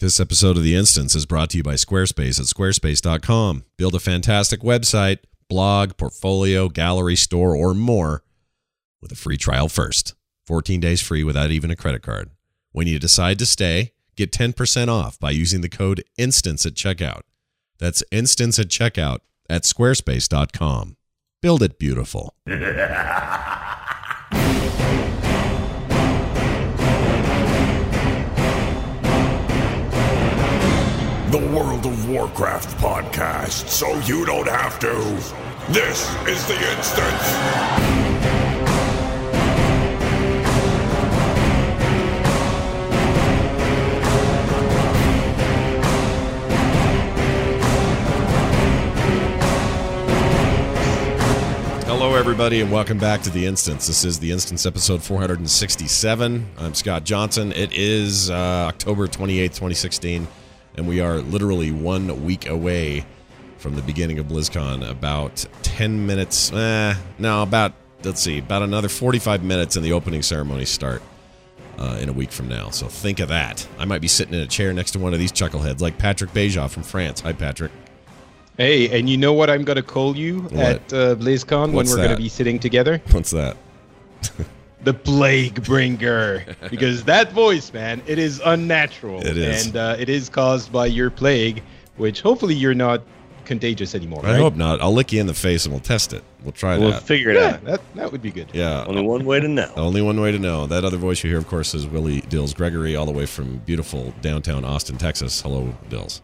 This episode of The Instance is brought to you by Squarespace at squarespace.com. Build a fantastic website, blog, portfolio, gallery, store, or more with a free trial first. 14 days free without even a credit card. When you decide to stay, get 10% off by using the code INSTANCE at checkout. That's INSTANCE at checkout at squarespace.com. Build it beautiful. The World of Warcraft podcast, so you don't have to. This is The Instance. Hello, everybody, and welcome back to The Instance. This is The Instance, episode 467. I'm Scott Johnson. It is October 28th, 2016. And we are literally 1 week away from the beginning of BlizzCon. About 10 minutes, about another 45 minutes and the opening ceremonies start in a week from now. So think of that. I might be sitting in a chair next to one of these chuckleheads like Patrick Beja from France. Hi, Patrick. Hey, and you know what I'm going to call you at BlizzCon when we're going to be sitting together? What's that? The Plague Bringer, because that voice, man, it is unnatural. It is. And it is caused by your plague, which hopefully you're not contagious anymore, right? I hope not. I'll lick you in the face and we'll test it. We'll try We'll that. figure it out. That would be good. Yeah. Only one way to know. Only one way to know. That other voice you hear, of course, is Willie Dills Gregory, all the way from beautiful downtown Austin, Texas. Hello, Dills.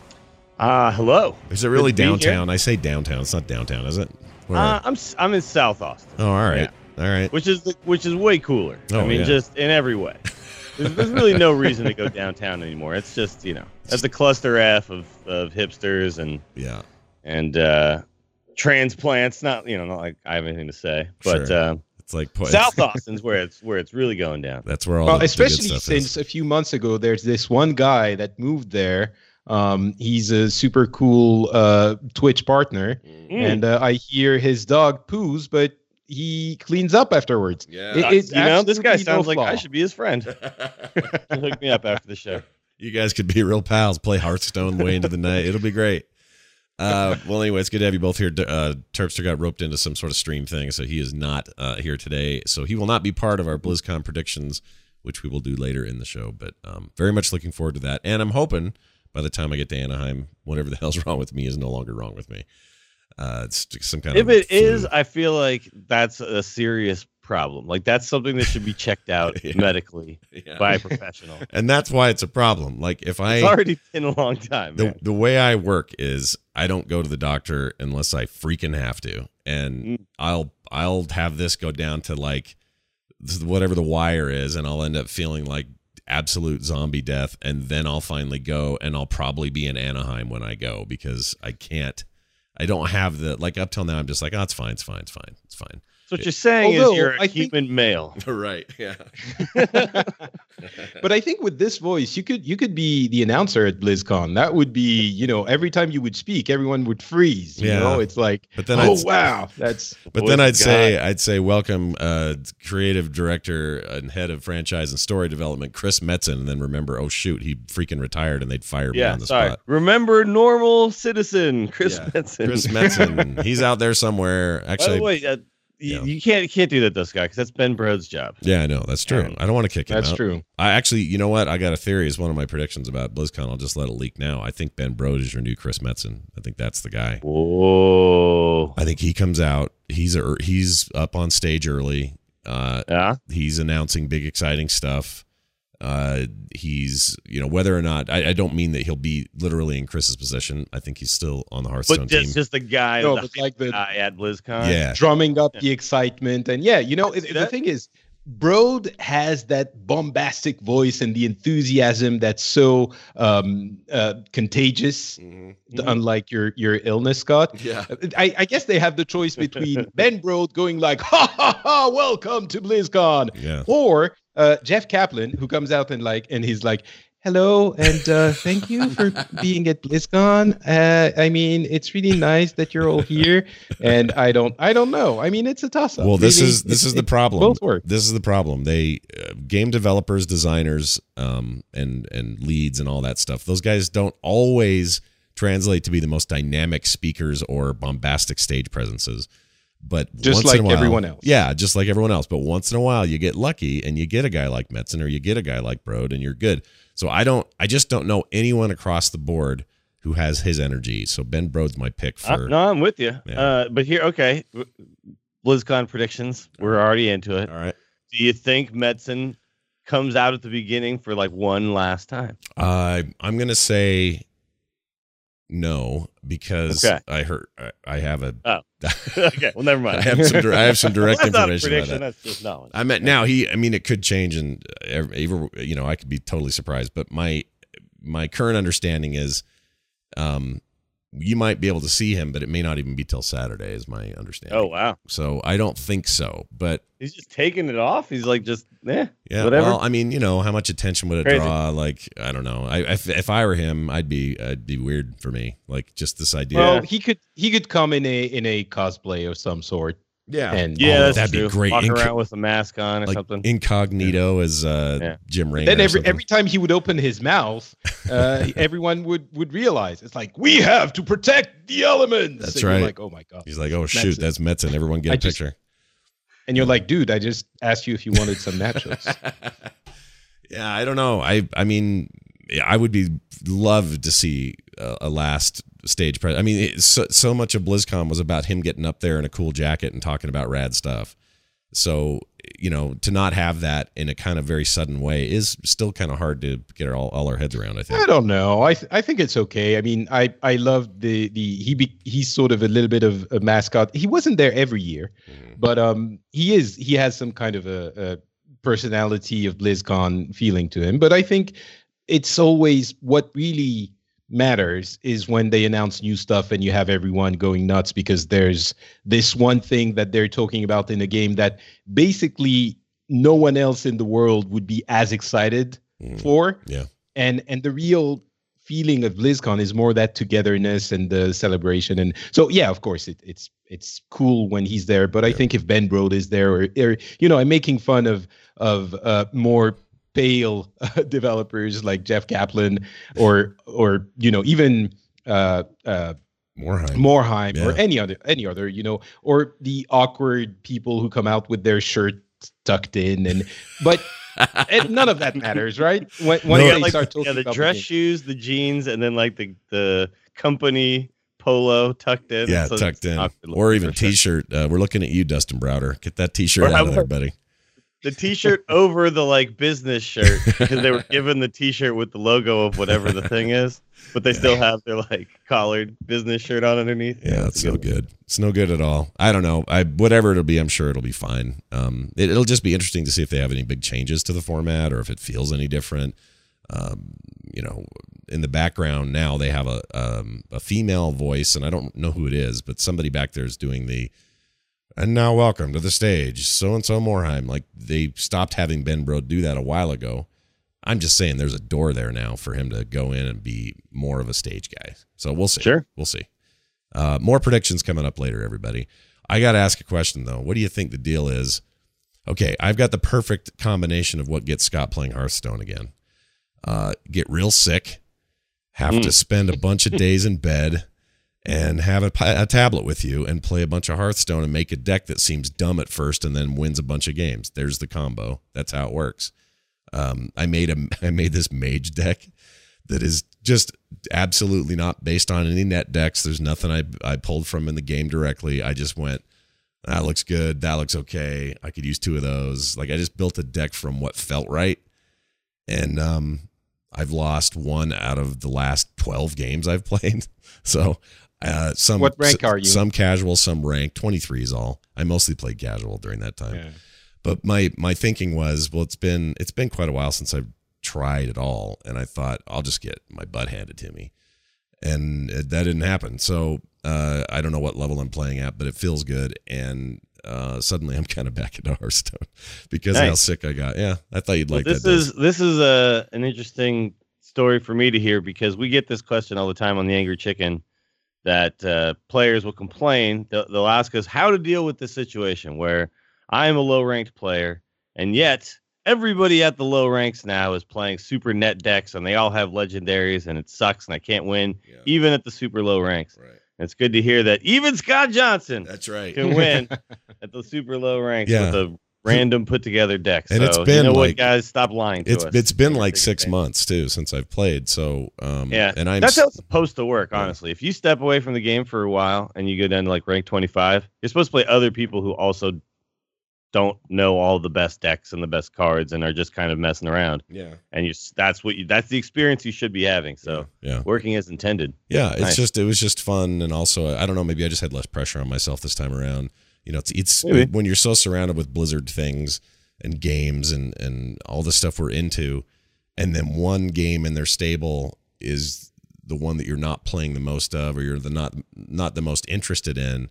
Hello. Is it really Good to be here. downtown? I say downtown. It's not downtown, is it? Where? I'm in South Austin. Oh, all right. Yeah. All right. Which is way cooler. Oh, I mean, yeah. just in every way. There's really no reason to go downtown anymore. It's just, that's a cluster F of hipsters and transplants. Not like I have anything to say, but Sure. It's like South Austin's where it's really going down. That's where all Well, the especially good stuff since is. a few months ago, there's this one guy that moved there. He's a super cool Twitch partner, and I hear his dog poos, but he cleans up afterwards. Yeah. It's This guy absolutely sounds no like I flaw. should be his friend. Hook me up after the show. You guys could be real pals. Play Hearthstone way into the night. It'll be great. Well, anyway, it's good to have you both here. Terpster got roped into some sort of stream thing, so he is not here today. So he will not be part of our BlizzCon predictions, which we will do later in the show. But very much looking forward to that. And I'm hoping by the time I get to Anaheim, whatever the hell's wrong with me is no longer wrong with me. It's some kind If of it flu. is, I feel like that's a serious problem. Like that's something that should be checked out Yeah. medically Yeah. by a professional. And that's why it's a problem. Like if It's already been a long time. Man. the way I work is I don't go to the doctor unless I freaking have to, and I'll have this go down to like whatever the wire is, and I'll end up feeling like absolute zombie death, and then I'll finally go, and I'll probably be in Anaheim when I go because I don't have the like up till now. I'm just like, oh, it's fine. So what you're saying Although, is you're a I think- human male. Right, yeah. But I think with this voice, you could be the announcer at BlizzCon. That would be, every time you would speak, everyone would freeze. You Yeah. know, it's like, But then wow, that's. But then I'd say welcome creative director and head of franchise and story development Chris Metzen, and then remember, oh shoot, he freaking retired, and they'd fire me on the spot. Remember normal citizen Chris Yeah. Metzen. Chris Metzen, he's out there somewhere. By Actually, the way, you can't do that, this guy, because that's Ben Brode's job. yeah, I know that's true. I don't want to kick him That's out. true. I actually, you know what? I got a theory. It's one of my predictions about BlizzCon. I'll just let it leak now. I think Ben Brode is your new Chris Metzen. I think that's the guy. Whoa. I think he comes out. He's up on stage early. Yeah. He's announcing big, exciting stuff. He's, whether or not, I don't mean that he'll be literally in Chris's position. I think he's still on the Hearthstone But team. just the guy, No, the but like the- guy at BlizzCon. Yeah. Drumming up the excitement. And yeah, the that. thing is, Brode has that bombastic voice and the enthusiasm that's so contagious, unlike your illness, Scott. Yeah. I guess they have the choice between Ben Brode going like, ha, ha, ha, welcome to BlizzCon, Yeah. or Jeff Kaplan, who comes out and he's like, hello, and thank you for being at BlizzCon. I mean, it's really nice that you're all here, and I don't know. I mean, it's a toss-up. Well, this is the problem. Both work. This is the problem. They game developers, designers, and leads and all that stuff. Those guys don't always translate to be the most dynamic speakers or bombastic stage presences. But just once like in a while, everyone else. Yeah, just like everyone else. But once in a while, you get lucky and you get a guy like Metzen or you get a guy like Brode, and you're good. So I just don't know anyone across the board who has his energy. So Ben Brode's my pick for. No, I'm with you. Yeah. But here, okay, BlizzCon predictions. We're already into it. All right. Do you think Metzen comes out at the beginning for like one last time? I'm gonna say no, because Okay. I have a. Oh. Okay. Well, never mind. I have some direct That's not a information prediction. about that. That's just knowledge. I meant now it could change, and even I could be totally surprised. But my current understanding is, you might be able to see him, but it may not even be till Saturday. Is my understanding. Oh wow. So I don't think so. But He's just taking it off. He's like just yeah, whatever. well, I mean, how much attention would it Crazy. draw? Like, I don't know. If I were him, I'd be weird for me. Like, just this idea. Well, he could come in a cosplay of some sort. Yeah, And Yeah, that's that'd true. be great. Walking around with a mask on or like something. incognito as Jim Raynor. then or something. every time he would open his mouth, everyone would realize it's like, we have to protect the elements. That's and you're right. like, oh my god. He's like, oh shoot, that's Metzen. Everyone get a picture. And you're like, dude, I just asked you if you wanted some nachos. Yeah, I don't know. I mean, I would love to see a last stage presence. I mean, so much of BlizzCon was about him getting up there in a cool jacket and talking about rad stuff. So, to not have that in a kind of very sudden way is still kind of hard to get all our heads around, I think. I don't know. I think it's okay. I mean, I love he's sort of a little bit of a mascot. He wasn't there every year, but he has some kind of a personality of BlizzCon feeling to him. But I think it's always what really matters is when they announce new stuff and you have everyone going nuts because there's this one thing that they're talking about in a game that basically no one else in the world would be as excited for. Yeah. And the real feeling of BlizzCon is more that togetherness and the celebration. And so, yeah, of course, it's cool when he's there. But I think if Ben Brode is there, or I'm making fun of more pale developers like Jeff Kaplan or even Morheim Yeah. or any other or the awkward people who come out with their shirt tucked in but none of that matters, right? When they start talking the about dress the game. shoes, the jeans, and then like the company polo tucked in. Yeah, So tucked it's in. awkward Or even for sure. T-shirt. We're looking at you, Dustin Browder. Get that T-shirt Or out how of there, about- buddy. The T-shirt over the like business shirt because they were given the T-shirt with the logo of whatever the thing is, but they still have their like collared business shirt on underneath. Yeah, it's no good. It's no good at all. I don't know. Whatever it'll be, I'm sure it'll be fine. It'll just be interesting to see if they have any big changes to the format or if it feels any different. In the background now they have a female voice, and I don't know who it is, but somebody back there is doing the. And now welcome to the stage, so-and-so Morheim. Like, they stopped having Ben Brode do that a while ago. I'm just saying there's a door there now for him to go in and be more of a stage guy. So we'll see. Sure. We'll see. More predictions coming up later, everybody. I got to ask a question, though. What do you think the deal is? Okay, I've got the perfect combination of what gets Scott playing Hearthstone again. Get real sick, have to spend a bunch of days in bed, and have a tablet with you and play a bunch of Hearthstone and make a deck that seems dumb at first and then wins a bunch of games. There's the combo. That's how it works. I made this mage deck that is just absolutely not based on any net decks. There's nothing I pulled from in the game directly. I just went, that looks good. That looks okay. I could use two of those. Like, I just built a deck from what felt right. And I've lost one out of the last 12 games I've played. So What rank are you? Some casual, some ranked. 23 is all. I mostly played casual during that time. Yeah. But my thinking was, well, it's been quite a while since I've tried it all, and I thought I'll just get my butt handed to me, and that didn't happen. So I don't know what level I'm playing at, but it feels good, and suddenly I'm kind of back into Hearthstone because of how sick I got. Yeah, I thought you'd like this that. This is an interesting story for me to hear, because we get this question all the time on the Angry Chicken, that players will complain. They'll ask us how to deal with this situation where I am a low-ranked player, and yet everybody at the low ranks now is playing super net decks, and they all have legendaries, and it sucks, and I can't win even at the super low ranks. Right. And it's good to hear that even Scott Johnson can win at the super low ranks with a random put together deck. And so, it's been what, guys, stop lying to us. It's been like 6 months too since I've played. So and that's how it's supposed to work, honestly. If you step away from the game for a while and you go down to like rank 25, you're supposed to play other people who also don't know all the best decks and the best cards and are just kind of messing around. Yeah. And that's the experience you should be having. So working as intended. Yeah, it was just fun, and also I don't know, maybe I just had less pressure on myself this time around. You know, it's when you're so surrounded with Blizzard things and games and all the stuff we're into, and then one game in their stable is the one that you're not playing the most of, or you're not the most interested in.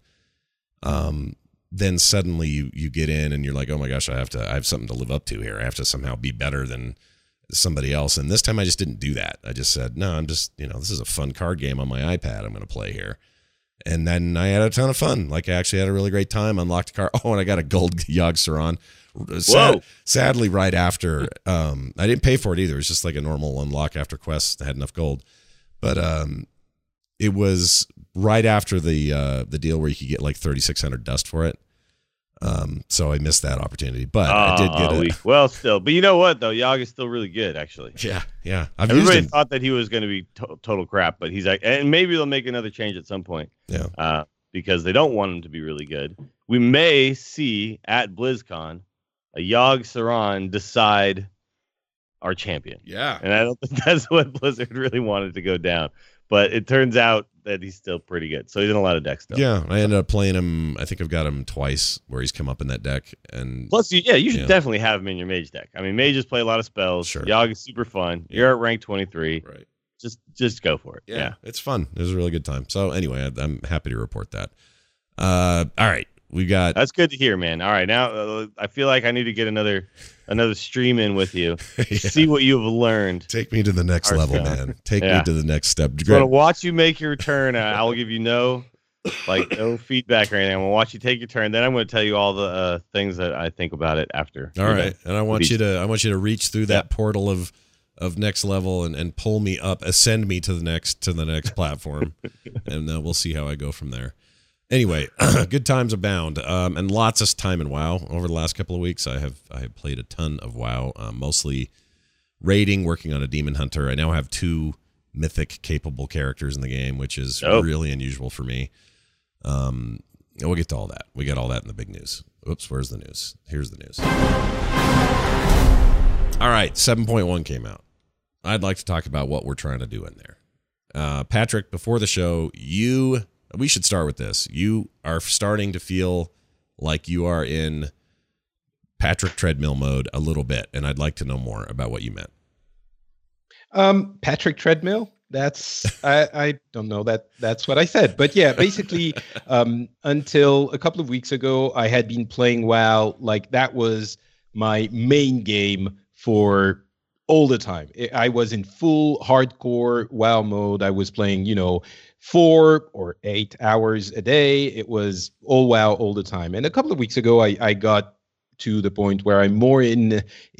Then suddenly you get in and you're like, oh my gosh, I have something to live up to here. I have to somehow be better than somebody else. And this time I just didn't do that. I just said, no, I'm just, this is a fun card game on my iPad I'm going to play here. And then I had a ton of fun. Like, I actually had a really great time, unlocked a car. Oh, and I got a gold Yogg-Saron. Sadly, right after, I didn't pay for it either. It was just like a normal unlock after quests. I had enough gold. But it was right after the deal where you could get like 3,600 dust for it. So I missed that opportunity, but I did get it. Well, still, but you know what though, Yogg is still really good, actually. Yeah. Everybody thought that he was going to be total crap, but he's like, and maybe they'll make another change at some point. Yeah. Because they don't want him to be really good. We may see at BlizzCon a Yogg-Saron decide our champion. Yeah. And I don't think that's what Blizzard really wanted to go down. But it turns out that he's still pretty good. So he's in a lot of decks still. Yeah, I ended up playing him. I think I've got him twice where he's come up in that deck. And plus, you should definitely have him in your mage deck. I mean, mages play a lot of spells. Sure. Yogg is super fun. You're at rank 23. Right. Just go for it. Yeah, it's fun. It was a really good time. So anyway, I'm happy to report that. All right. That's good to hear, man. All right, now I feel like I need to get another stream in with you. See what you've learned. Take me to the next level, man. Take me to the next step. I'm gonna watch you make your turn. I will give you no feedback or anything. I'm gonna watch you take your turn. Then I'm gonna tell you all the things that I think about it after. All right, and I want you to reach through that portal of next level and pull me up, ascend me to the next platform, and we'll see how I go from there. Anyway, good times abound, and lots of time in WoW. Over the last couple of weeks, I have played a ton of WoW, mostly raiding, working on a demon hunter. I now have 2 mythic capable characters in the game, which is really unusual for me. We'll get to all that. We got all that in the big news. Oops, where's the news? Here's the news. All right, 7.1 came out. I'd like to talk about what we're trying to do in there. Patrick, before the show, we should start with this. You are starting to feel like you are in Patrick treadmill mode a little bit, and I'd like to know more about what you meant. Patrick treadmill? That's I don't know that's what I said, but yeah, basically, until a couple of weeks ago, I had been playing WoW like that was my main game for all the time. I was in full hardcore WoW mode. I was playing, 4 or 8 hours a day. It was all WoW all the time. And a couple of weeks ago, I got to the point where I'm more in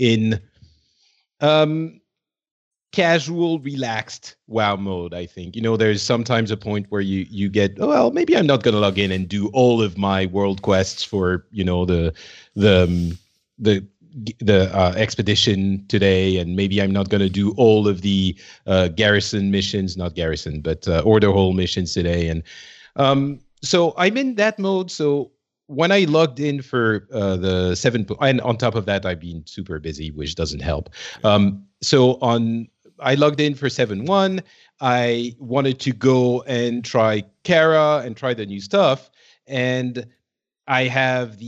casual, relaxed WoW mode, I think. There's sometimes a point where you get, well, maybe I'm not going to log in and do all of my world quests for, the expedition today, and maybe I'm not going to do all of the garrison missions, not garrison, but order hole missions today. And so I'm in that mode. So when I logged in for the 7, and on top of that, I've been super busy, which doesn't help. I logged in for 7.1. I wanted to go and try Kara and try the new stuff. And I have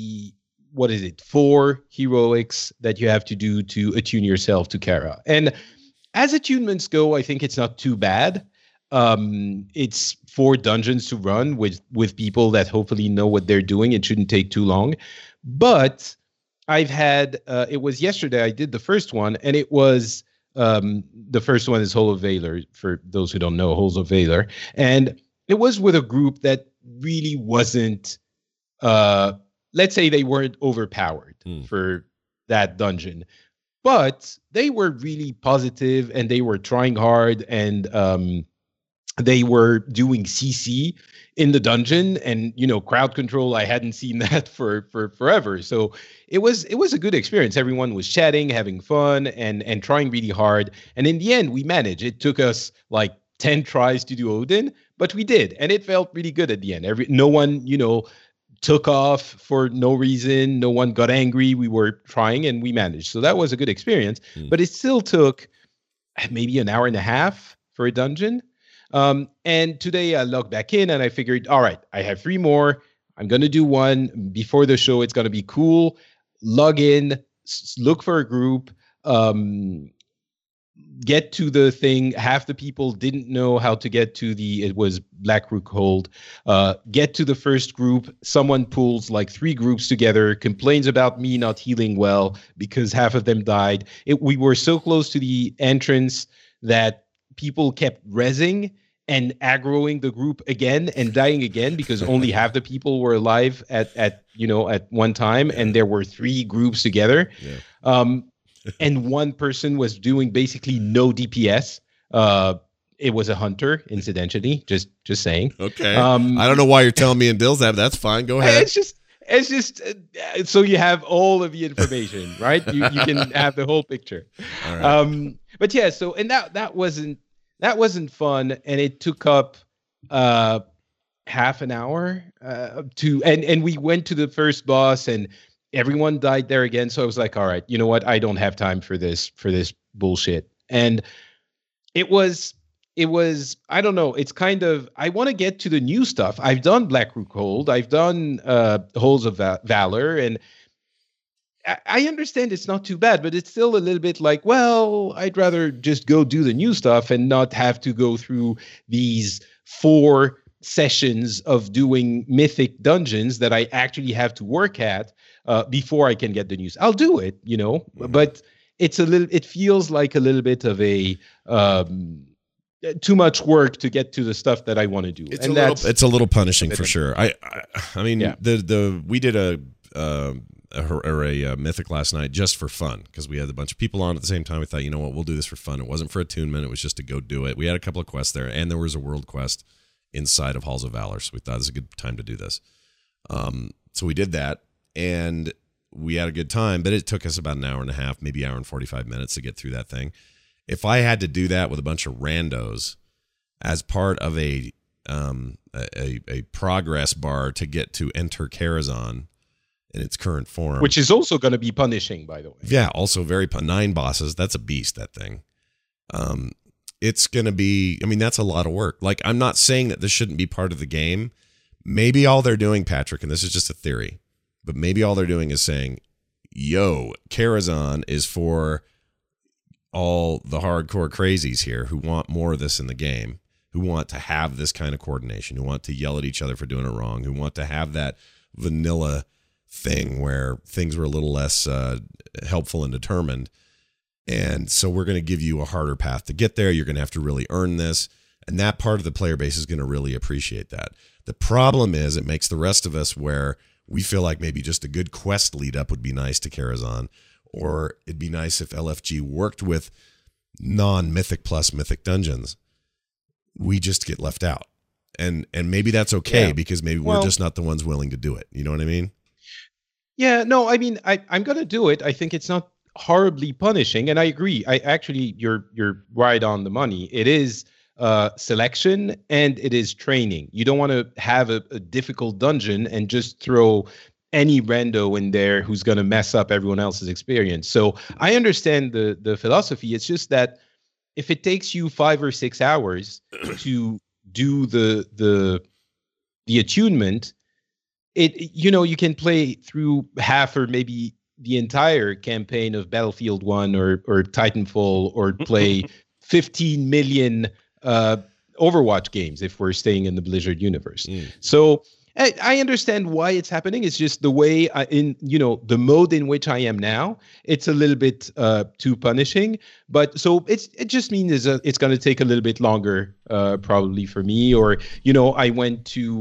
4 heroics that you have to do to attune yourself to Kara. And as attunements go, I think it's not too bad. It's 4 dungeons to run with people that hopefully know what they're doing. It shouldn't take too long. But I've had, it was yesterday I did the first one, and it was The first one is Hall of Valor, for those who don't know, Halls of Valor. And it was with a group that really wasn't, let's say they weren't overpowered for that dungeon. But they were really positive and they were trying hard, and they were doing CC in the dungeon, and crowd control. I hadn't seen that for forever. So it was a good experience. Everyone was chatting, having fun, and trying really hard. And in the end, we managed. It took us like 10 tries to do Odin, but we did, and it felt really good at the end. No one, took off for no reason. No one got angry. We were trying and we managed. So that was a good experience, but it still took maybe an hour and a half for a dungeon. And today I logged back in and I figured, all right, I have 3 more. I'm going to do one before the show. It's going to be cool. Log in, look for a group, get to the thing. Half the people didn't know how to get to it was Blackroot Hold. Get to the first group. Someone pulls like 3 groups together, complains about me not healing well because half of them died. We were so close to the entrance that people kept rezzing and aggroing the group again and dying again because only half the people were alive at one time, and there were 3 groups together. Yeah. And one person was doing basically no DPS. It was a hunter, incidentally. Just saying. Okay. I don't know why you're telling me and Dills that. That's fine. Go ahead. It's just so you have all of the information, right? You can have the whole picture. All right. But yeah. So and that wasn't fun, and it took up half an hour and we went to the first boss and everyone died there again. So I was like, all right, you know what? I don't have time for this bullshit. And it was, I don't know. It's kind of, I want to get to the new stuff. I've done Blackroot Hold. I've done Halls of Valor. And I understand it's not too bad, but it's still a little bit like, well, I'd rather just go do the new stuff and not have to go through these 4 sessions of doing mythic dungeons that I actually have to work at before I can get the news. I'll do it, but it feels like a little bit of a too much work to get to the stuff that I want to do. It's a little punishing for sure. I mean, yeah. We did a mythic last night just for fun because we had a bunch of people on at the same time. We thought, you know what, we'll do this for fun. It wasn't for attunement. It was just to go do it. We had a couple of quests there, and there was a world quest inside of Halls of Valor, so we thought it was a good time to do this. So we did that, and we had a good time, but it took us about an hour and a half, maybe hour and 45 minutes to get through that thing. If I had to do that with a bunch of randos as part of a progress bar to get to enter Karazhan in its current form, which is also going to be punishing, by the way. Yeah, also 9 bosses. That's a beast, that thing. It's going to be, I mean, that's a lot of work. Like, I'm not saying that this shouldn't be part of the game. Maybe all they're doing, Patrick, and this is just a theory, but maybe all they're doing is saying, yo, Karazhan is for all the hardcore crazies here who want more of this in the game, who want to have this kind of coordination, who want to yell at each other for doing it wrong, who want to have that vanilla thing where things were a little less helpful and determined. And so we're going to give you a harder path to get there. You're going to have to really earn this. And that part of the player base is going to really appreciate that. The problem is it makes the rest of us where we feel like maybe just a good quest lead up would be nice to Karazhan, or it'd be nice if LFG worked with non-mythic plus mythic dungeons. We just get left out. And maybe that's okay because maybe we're just not the ones willing to do it. You know what I mean? Yeah, no, I mean, I'm going to do it. I think it's not horribly punishing, and I agree. You're right on the money. It is selection and it is training. You don't want to have a difficult dungeon and just throw any rando in there who's going to mess up everyone else's experience. So I understand the philosophy. It's just that if it takes you 5 or 6 hours to do the attunement, you can play through half or maybe the entire campaign of Battlefield 1 or Titanfall, or play 15 million Overwatch games if we're staying in the Blizzard universe. So, I understand why it's happening. It's just the way the mode in which I am now. It's a little bit too punishing, but so it just means it's going to take a little bit longer, probably for me. Or I went to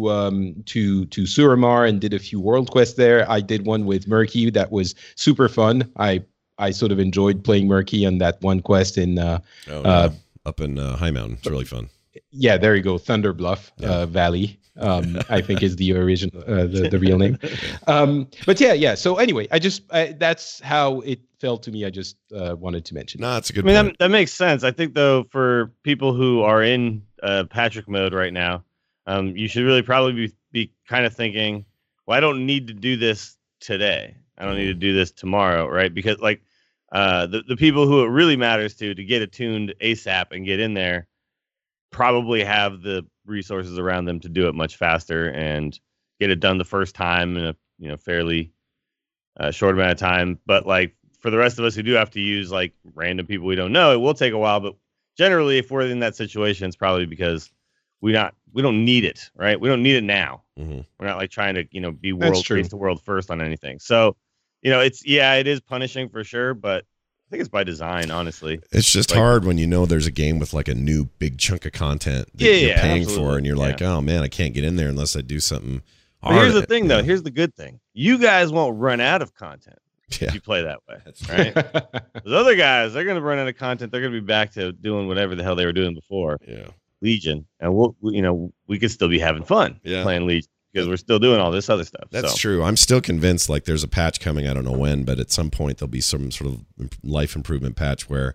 Suramar and did a few world quests there. I did one with Murky that was super fun. I sort of enjoyed playing Murky on that one quest in up in High Mountain. It's really fun. Yeah, there you go. Thunder Bluff Valley. I think is the original, the real name. But yeah. So anyway, that's how it felt to me. I just wanted to mention. No, that's a good point. That makes sense. I think though, for people who are in Patrick mode right now, you should really probably be kind of thinking, well, I don't need to do this today. I don't need to do this tomorrow, right? Because like the people who it really matters to get attuned ASAP and get in there probably have the resources around them to do it much faster and get it done the first time in a fairly short amount of time. But like for the rest of us who do have to use like random people we don't know, it will take a while. But generally, if we're in that situation, it's probably because we don't need it, right? We don't need it now. Mm-hmm. We're not like trying to be face the world first on anything. So it is punishing for sure, but I think it's by design, honestly. It's just hard when there's a game with like a new big chunk of content that you're paying for, and you're like, oh man, I can't get in there unless I do something hard. But here's the thing, though. Here's the good thing. You guys won't run out of content if you play that way, right? Those other guys, they're going to run out of content. They're going to be back to doing whatever the hell they were doing before. Yeah. Legion, and we could still be having fun playing Legion. Because we're still doing all this other stuff. That's true. I'm still convinced like there's a patch coming. I don't know when, but at some point there'll be some sort of life improvement patch where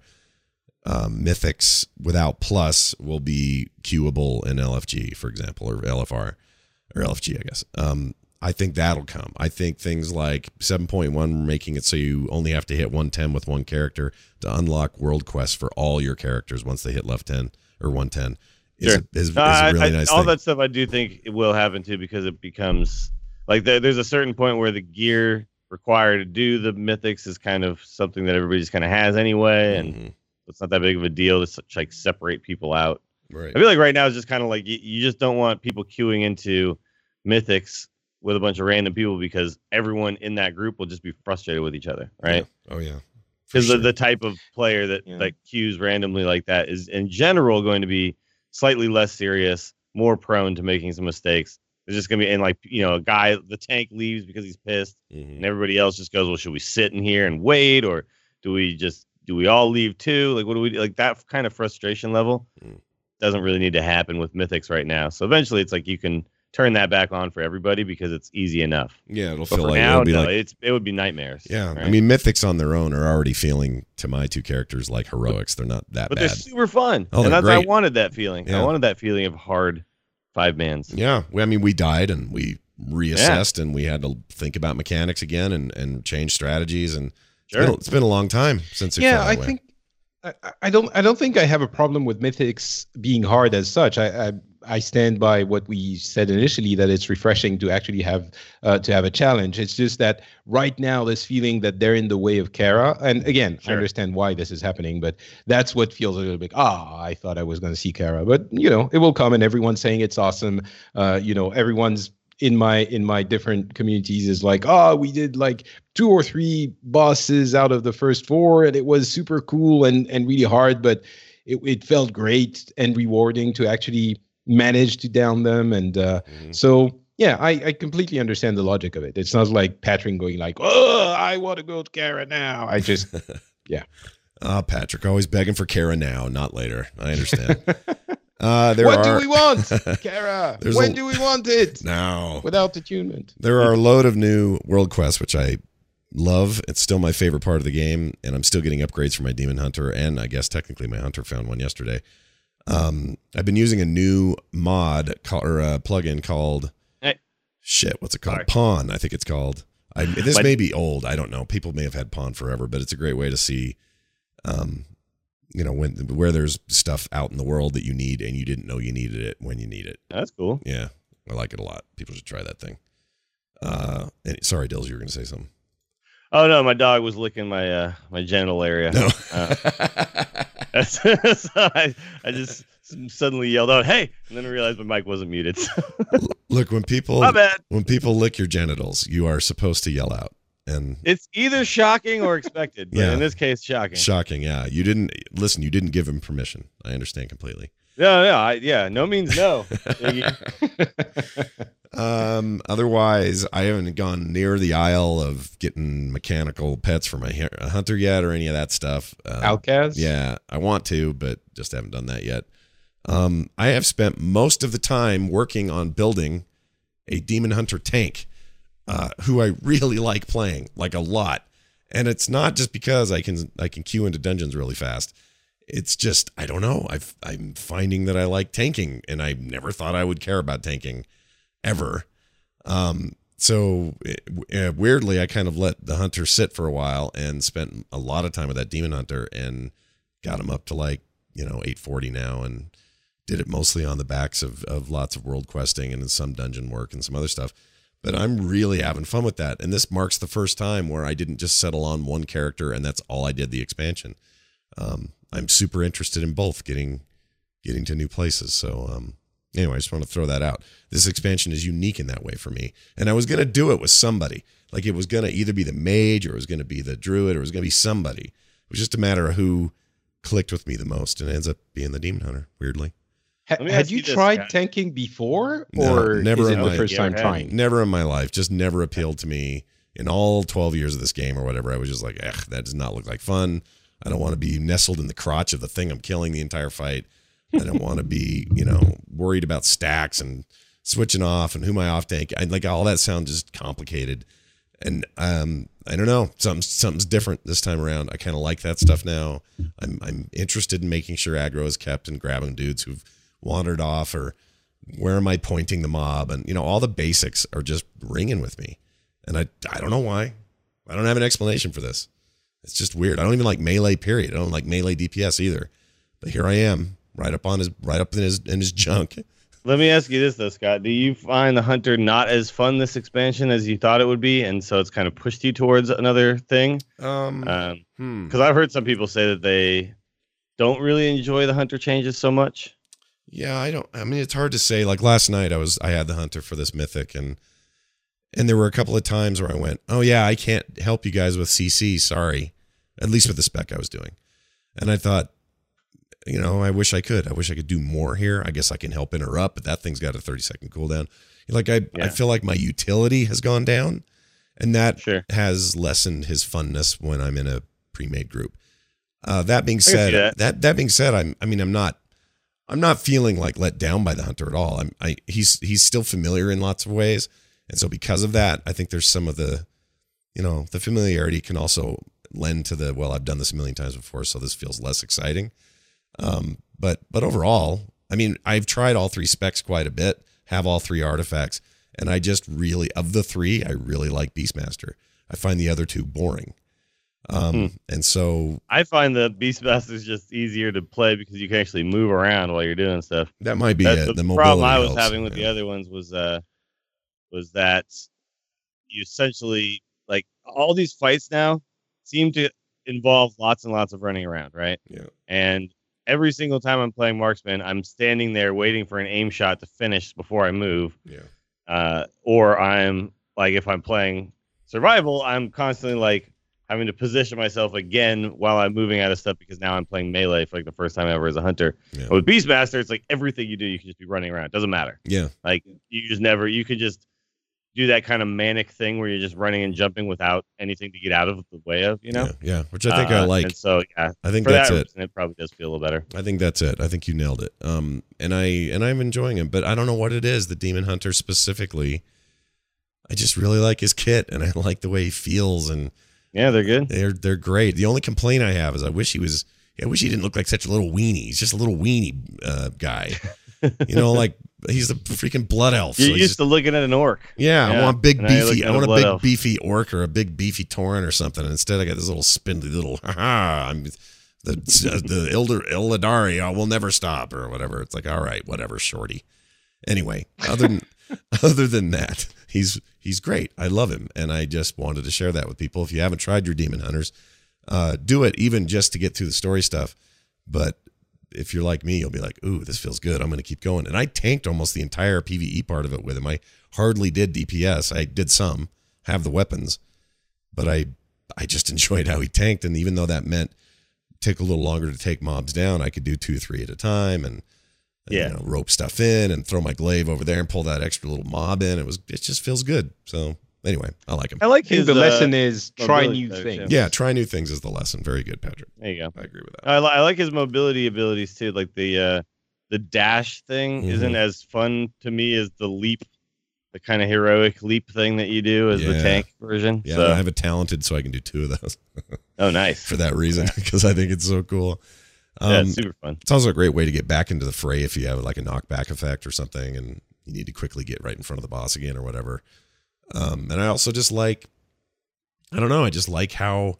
mythics without plus will be queuable in LFG, for example, or LFR or LFG, I guess. I think that'll come. I think things like 7.1 making it so you only have to hit 110 with one character to unlock world quests for all your characters once they hit level 10 or 110. Is a really nice thing. All that stuff I do think it will happen too, because it becomes like there's a certain point where the gear required to do the mythics is kind of something that everybody just kind of has anyway, and it's not that big of a deal to like separate people out. Right. I feel like right now it's just kind of like you just don't want people queuing into mythics with a bunch of random people, because everyone in that group will just be frustrated with each other, right? Yeah. Oh yeah. Because the type of player that like queues randomly like that is in general going to be slightly less serious, more prone to making some mistakes. There's just gonna be, and like a guy, the tank leaves because he's pissed, and everybody else just goes, well, should we sit in here and wait, or do we all leave too? Like, what do we do? Like that kind of frustration level doesn't really need to happen with mythics right now. So eventually, it's like you can turn that back on for everybody because it's easy enough. Yeah, it'll but feel for like now, it would be nightmares. Yeah, right? I mean, mythics on their own are already feeling to my two characters like heroics. They're not that but bad. They're super fun. Oh, and that's great. I wanted that feeling. Yeah. I wanted that feeling of hard 5-mans. Yeah, I mean, we died and we reassessed and we had to think about mechanics again and change strategies, and it's been a long time since. I think I don't think I have a problem with mythics being hard as such. I stand by what we said initially, that it's refreshing to actually have a challenge. It's just that right now, this feeling that they're in the way of Kara, and again, I understand why this is happening, but that's what feels a little bit. I thought I was going to see Kara, but it will come, and everyone's saying it's awesome. Everyone's in my different communities is like, we did like 2 or 3 bosses out of the first 4, and it was super cool and really hard, but it felt great and rewarding to actually manage to down them. And so yeah, I completely understand the logic of it. It's not like Patrick going like, I want to go to Kara now. I just Patrick always begging for Kara now, not later. I understand. What do we want, Kara? When do we want it? No. Without attunement. There are a load of new world quests, which I love. It's still my favorite part of the game, and I'm still getting upgrades for my Demon Hunter, and I guess technically my Hunter found one yesterday. I've been using a new mod or a plugin called what's it called? Sorry. Pawn, I think it's called. This may be old. I don't know. People may have had Pawn forever, but it's a great way to see, where there's stuff out in the world that you need and you didn't know you needed it when you need it. That's cool. Yeah, I like it a lot. People should try that thing. Sorry, Dills, you were going to say something. Oh no, my dog was licking my my genital area. No. So I just suddenly yelled out, "Hey!" and then I realized my mic wasn't muted. Look, when people lick your genitals, you are supposed to yell out. And it's either shocking or expected. But in this case, shocking. Shocking, yeah. You didn't give him permission. I understand completely. No means no. Otherwise, I haven't gone near the aisle of getting mechanical pets for my hunter yet or any of that stuff. Outcast? Yeah, I want to, but just haven't done that yet. I have spent most of the time working on building a Demon Hunter tank, who I really like playing, like a lot. And it's not just because I can queue into dungeons really fast. It's just, I don't know. I'm finding that I like tanking, and I never thought I would care about tanking ever. So weirdly, I kind of let the hunter sit for a while and spent a lot of time with that Demon Hunter and got him up to 840 now, and did it mostly on the backs of lots of world questing and some dungeon work and some other stuff. But I'm really having fun with that. And this marks the first time where I didn't just settle on one character and that's all I did the expansion. I'm super interested in both getting to new places. So anyway, I just want to throw that out. This expansion is unique in that way for me. And I was going to do it with somebody. Like, it was going to either be the mage, or it was going to be the druid, or it was going to be somebody. It was just a matter of who clicked with me the most, and it ends up being the Demon Hunter, weirdly. Had you tried tanking before, or never is it the first time trying? Never in my life. Just never appealed to me. In all 12 years of this game or whatever, I was just like, that does not look like fun. I don't want to be nestled in the crotch of the thing I'm killing the entire fight. I don't want to be, worried about stacks and switching off and who my off tank. All that sounds just complicated. And I don't know, something's different this time around. I kind of like that stuff now. I'm interested in making sure aggro is kept and grabbing dudes who've wandered off, or where am I pointing the mob, and all the basics are just ringing with me. And I don't know why. I don't have an explanation for this. It's just weird. I don't even like melee, period. I don't like melee DPS either. But here I am, right up in his junk. Let me ask you this though, Scott. Do you find the hunter not as fun this expansion as you thought it would be, and so it's kind of pushed you towards another thing? Because I've heard some people say that they don't really enjoy the hunter changes so much. Yeah, I mean, it's hard to say. Like last night, I had the hunter for this mythic, and there were a couple of times where I went, "Oh yeah, I can't help you guys with CC. Sorry," at least with the spec I was doing. And I thought, I wish I could. I wish I could do more here. I guess I can help interrupt, but that thing's got a 30-second cooldown. I feel like my utility has gone down, and that has lessened his funness when I'm in a pre-made group. That being said, that being said, I'm not feeling like let down by the hunter at all. He's still familiar in lots of ways. And so because of that, I think there's some of the, the familiarity can also lend to the, I've done this a million times before, so this feels less exciting. But overall, I mean, I've tried all three specs quite a bit, have all three artifacts, and I just really, of the three, I really like Beastmaster. I find the other two boring. And so I find the Beastmaster's just easier to play because you can actually move around while you're doing stuff. That might be it. The problem I was having with the other ones was that you essentially, like, all these fights now seem to involve lots and lots of running around, right? Yeah. And every single time I'm playing marksman, I'm standing there waiting for an aim shot to finish before I move. Yeah. Or I'm like, if I'm playing survival, I'm constantly like having to position myself again while I'm moving out of stuff because now I'm playing melee for like the first time ever as a hunter. Yeah. But with Beastmaster, it's like everything you do, you can just be running around. It doesn't matter. Yeah. Like you could just do that kind of manic thing where you're just running and jumping without anything to get out of the way of, Yeah. Which I think I like. And so, yeah, I think that's it. It probably does feel a little better. I think that's it. I think you nailed it. And I'm enjoying him, but I don't know what it is. The Demon Hunter specifically, I just really like his kit, and I like the way he feels, and yeah, they're good. They're great. The only complaint I have is I wish he didn't look like such a little weenie. He's just a little weenie guy. Like he's the freaking blood elf. You're used to looking at an orc. Yeah, I want big beefy. I want a big beefy orc or a big beefy tauren or something. And instead, I got this little spindly little. I'm the Illidari. Will never stop or whatever. It's like, all right, whatever, shorty. Anyway, other than that, he's great. I love him, and I just wanted to share that with people. If you haven't tried your Demon Hunters, do it even just to get through the story stuff. But if you're like me, you'll be like, ooh, this feels good. I'm going to keep going. And I tanked almost the entire PvE part of it with him. I hardly did DPS. I did some, have the weapons, but I just enjoyed how he tanked. And even though that meant take a little longer to take mobs down, I could do 2 or 3 at a time and rope stuff in and throw my glaive over there and pull that extra little mob in. It just feels good. So anyway, I like him. I like his, the lesson is try new things. Yeah, try new things is the lesson. Very good, Patrick. There you go. I agree with that. I like his mobility abilities too. Like the dash thing isn't as fun to me as the leap, the kind of heroic leap thing that you do as the tank version. Yeah, so. I have it talented so I can do 2 of those. Oh, nice. For that reason, because I think it's so cool. It's super fun. It's also a great way to get back into the fray if you have like a knockback effect or something and you need to quickly get right in front of the boss again or whatever. And I also just like, I don't know, I just like how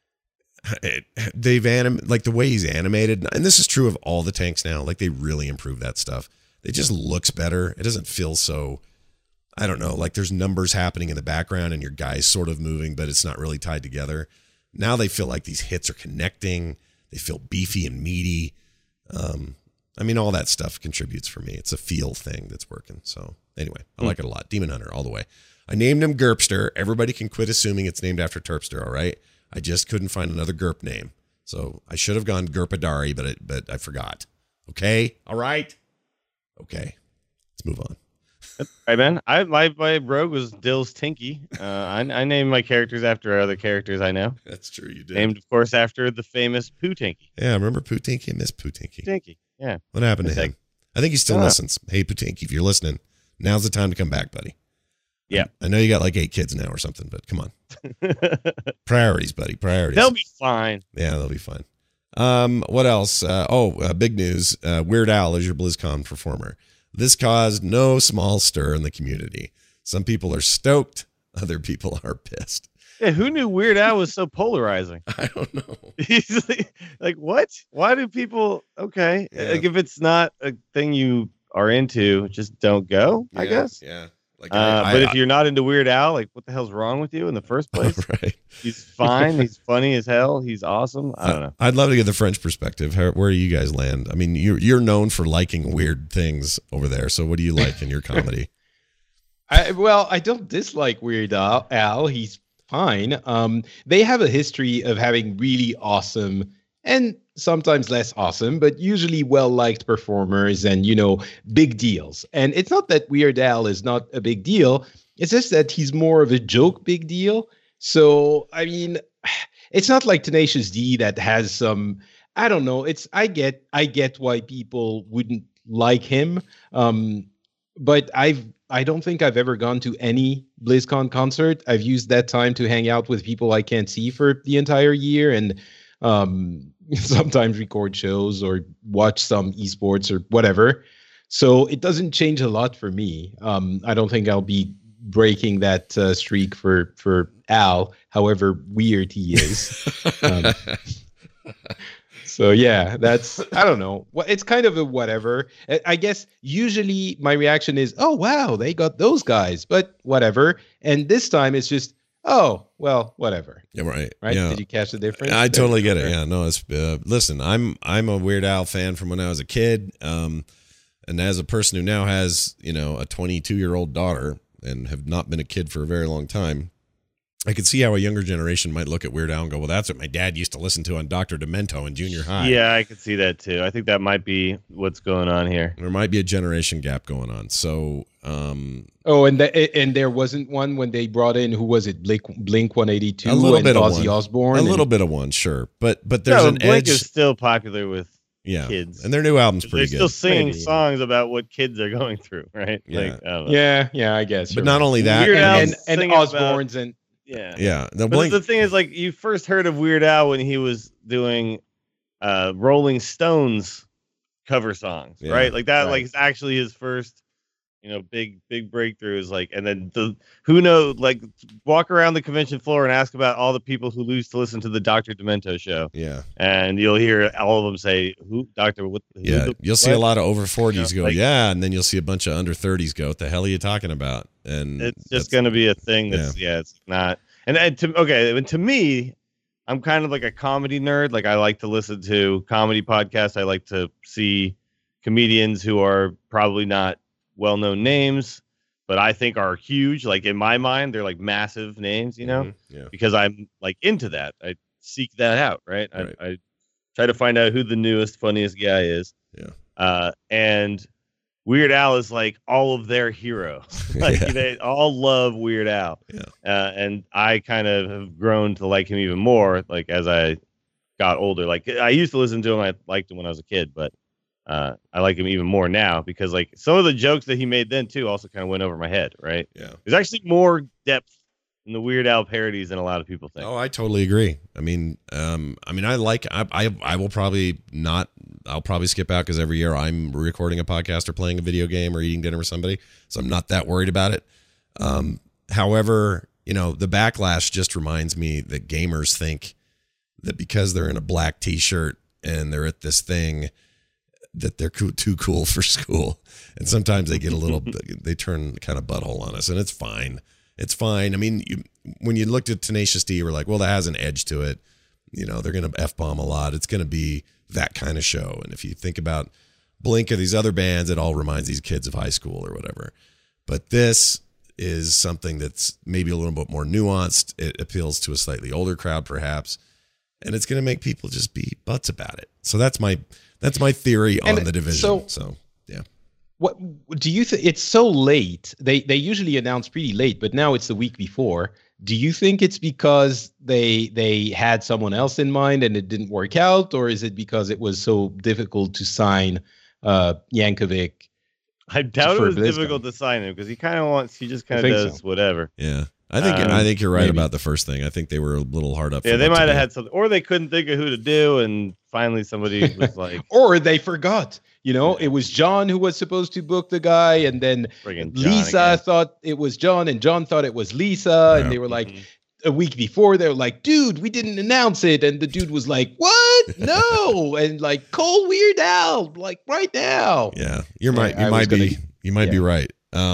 they've like the way he's animated. And this is true of all the tanks now. Like they really improved that stuff. It just looks better. It doesn't feel so, I don't know, like there's numbers happening in the background and your guy's sort of moving, but it's not really tied together. Now they feel like these hits are connecting. They feel beefy and meaty. I mean, all that stuff contributes for me. It's a feel thing that's working. So anyway, I like it a lot. Demon Hunter all the way. I named him Gerpster. Everybody can quit assuming it's named after Terpster, all right? I just couldn't find another Gerp name. So I should have gone Gerpadari, but I forgot. Okay? All right? Okay. Let's move on. All right, man. My rogue was Dill's Tinky. I named my characters after other characters I know. That's true, you did. Named, of course, after the famous Pooh Tinky. Yeah, I remember Pooh Tinky. I miss Pooh Tinky. Tinky, yeah. What happened to him? I think he still listens. Hey, Pooh Tinky, if you're listening, now's the time to come back, buddy. Yeah. I know you got like 8 kids now or something, but come on. Priorities, buddy. Priorities. They'll be fine. Yeah, they'll be fine. What else? Big news. Weird Al is your BlizzCon performer. This caused no small stir in the community. Some people are stoked. Other people are pissed. Yeah, who knew Weird Al was so polarizing? I don't know. He's like, what? Why do people? Okay, like if it's not a thing you are into, just don't go. I guess. Yeah. Like, but if you're not into Weird Al, like, what the hell's wrong with you in the first place? Right. He's fine. He's funny as hell. He's awesome. I don't know. I'd love to get the French perspective. Where do you guys land? I mean, you're known for liking weird things over there. So what do you like in your comedy? I don't dislike Weird Al. He's fine. They have a history of having really awesome and sometimes less awesome, but usually well-liked performers and, big deals. And it's not that Weird Al is not a big deal. It's just that he's more of a joke big deal. So, I mean, it's not like Tenacious D that has some, I don't know. I get why people wouldn't like him. But I don't think I've ever gone to any BlizzCon concert. I've used that time to hang out with people I can't see for the entire year and sometimes record shows or watch some esports or whatever. So it doesn't change a lot for me. I don't think I'll be breaking that streak for Al, however weird he is. So yeah, I don't know. It's kind of a whatever. I guess usually my reaction is, oh, wow, they got those guys, but whatever. And this time it's just, oh, well, whatever. Yeah, right. Right? Yeah. Did you catch the difference? I totally get it. Yeah, no, it's listen, I'm a Weird Al fan from when I was a kid. And as a person who now has, a 22-year-old daughter and have not been a kid for a very long time, I could see how a younger generation might look at Weird Al and go, well, that's what my dad used to listen to on Dr. Demento in junior high. Yeah, I could see that too. I think that might be what's going on here. There might be a generation gap going on. So, and there wasn't one when they brought in, who was it? Blink 182 a little and bit Ozzy of one. Osbourne. A little bit of one, sure. But there's an Blink edge. is still popular with kids. And their new album's pretty They're good. still singing songs about what kids are going through, right? Yeah. Like, I don't know. Yeah, I guess. But not only that, and Osbourne's and yeah. But the thing is, like, you first heard of Weird Al when he was doing Rolling Stones cover songs, right? Like that, like, it's actually his first, big breakthrough is like, and then who knows, like, walk around the convention floor and ask about all the people who used to listen to the Dr. Demento show. Yeah. And you'll hear all of them say, who, Doctor, what? You'll see a lot of over 40s go, and then you'll see a bunch of under 30s go, what the hell are you talking about? And it's just going to be a thing that's, it's not. And to me, I'm kind of like a comedy nerd. Like I like to listen to comedy podcasts. I like to see comedians who are probably not well-known names, but I think are huge. Like in my mind, they're like massive names, you know, because I'm like into that. I seek that out. Right. I try to find out who the newest, funniest guy is. Yeah. And Weird Al is like all of their heroes. Like they all love Weird Al. Yeah. And I kind of have grown to like him even more, like as I got older. Like I used to listen to him. I liked him when I was a kid, but I like him even more now because like some of the jokes that he made then too also kind of went over my head. Right. Yeah. There's actually more depth in the Weird Al parodies than a lot of people think. Oh, I totally agree. I mean, I will probably not. I'll probably skip out because every year I'm recording a podcast or playing a video game or eating dinner with somebody, so I'm not that worried about it. However, you know, the backlash just reminds me that gamers think that because they're in a black T-shirt and they're at this thing that they're too cool for school, and sometimes they get a little, they turn kind of butthole on us, and it's fine. It's fine. I mean, when you looked at Tenacious D, you were like, well, that has an edge to it. You know, they're going to F-bomb a lot. It's going to be that kind of show. And if you think about Blink or these other bands, it all reminds these kids of high school or whatever. But this is something that's maybe a little bit more nuanced. It appeals to a slightly older crowd, perhaps. And it's going to make people just be butts about it. So that's my theory on The Division. So yeah. What do you think? It's so late. They usually announce pretty late, but now it's the week before. Do you think it's because they had someone else in mind and it didn't work out, or is it because it was so difficult to sign Yankovic? I doubt it was difficult to sign him because he just kind of does whatever. Yeah. I think you're right about the first thing. I think they were a little hard up. Yeah, they might have had something, or they couldn't think of who to do, and finally somebody was like, or they forgot. You know, it was John who was supposed to book the guy, and then Lisa thought it was John, and John thought it was Lisa, and they were like, a week before, they were like, dude, we didn't announce it, and the dude was like, what? No, and like, call Weird Al, like right now. Yeah, you might be right.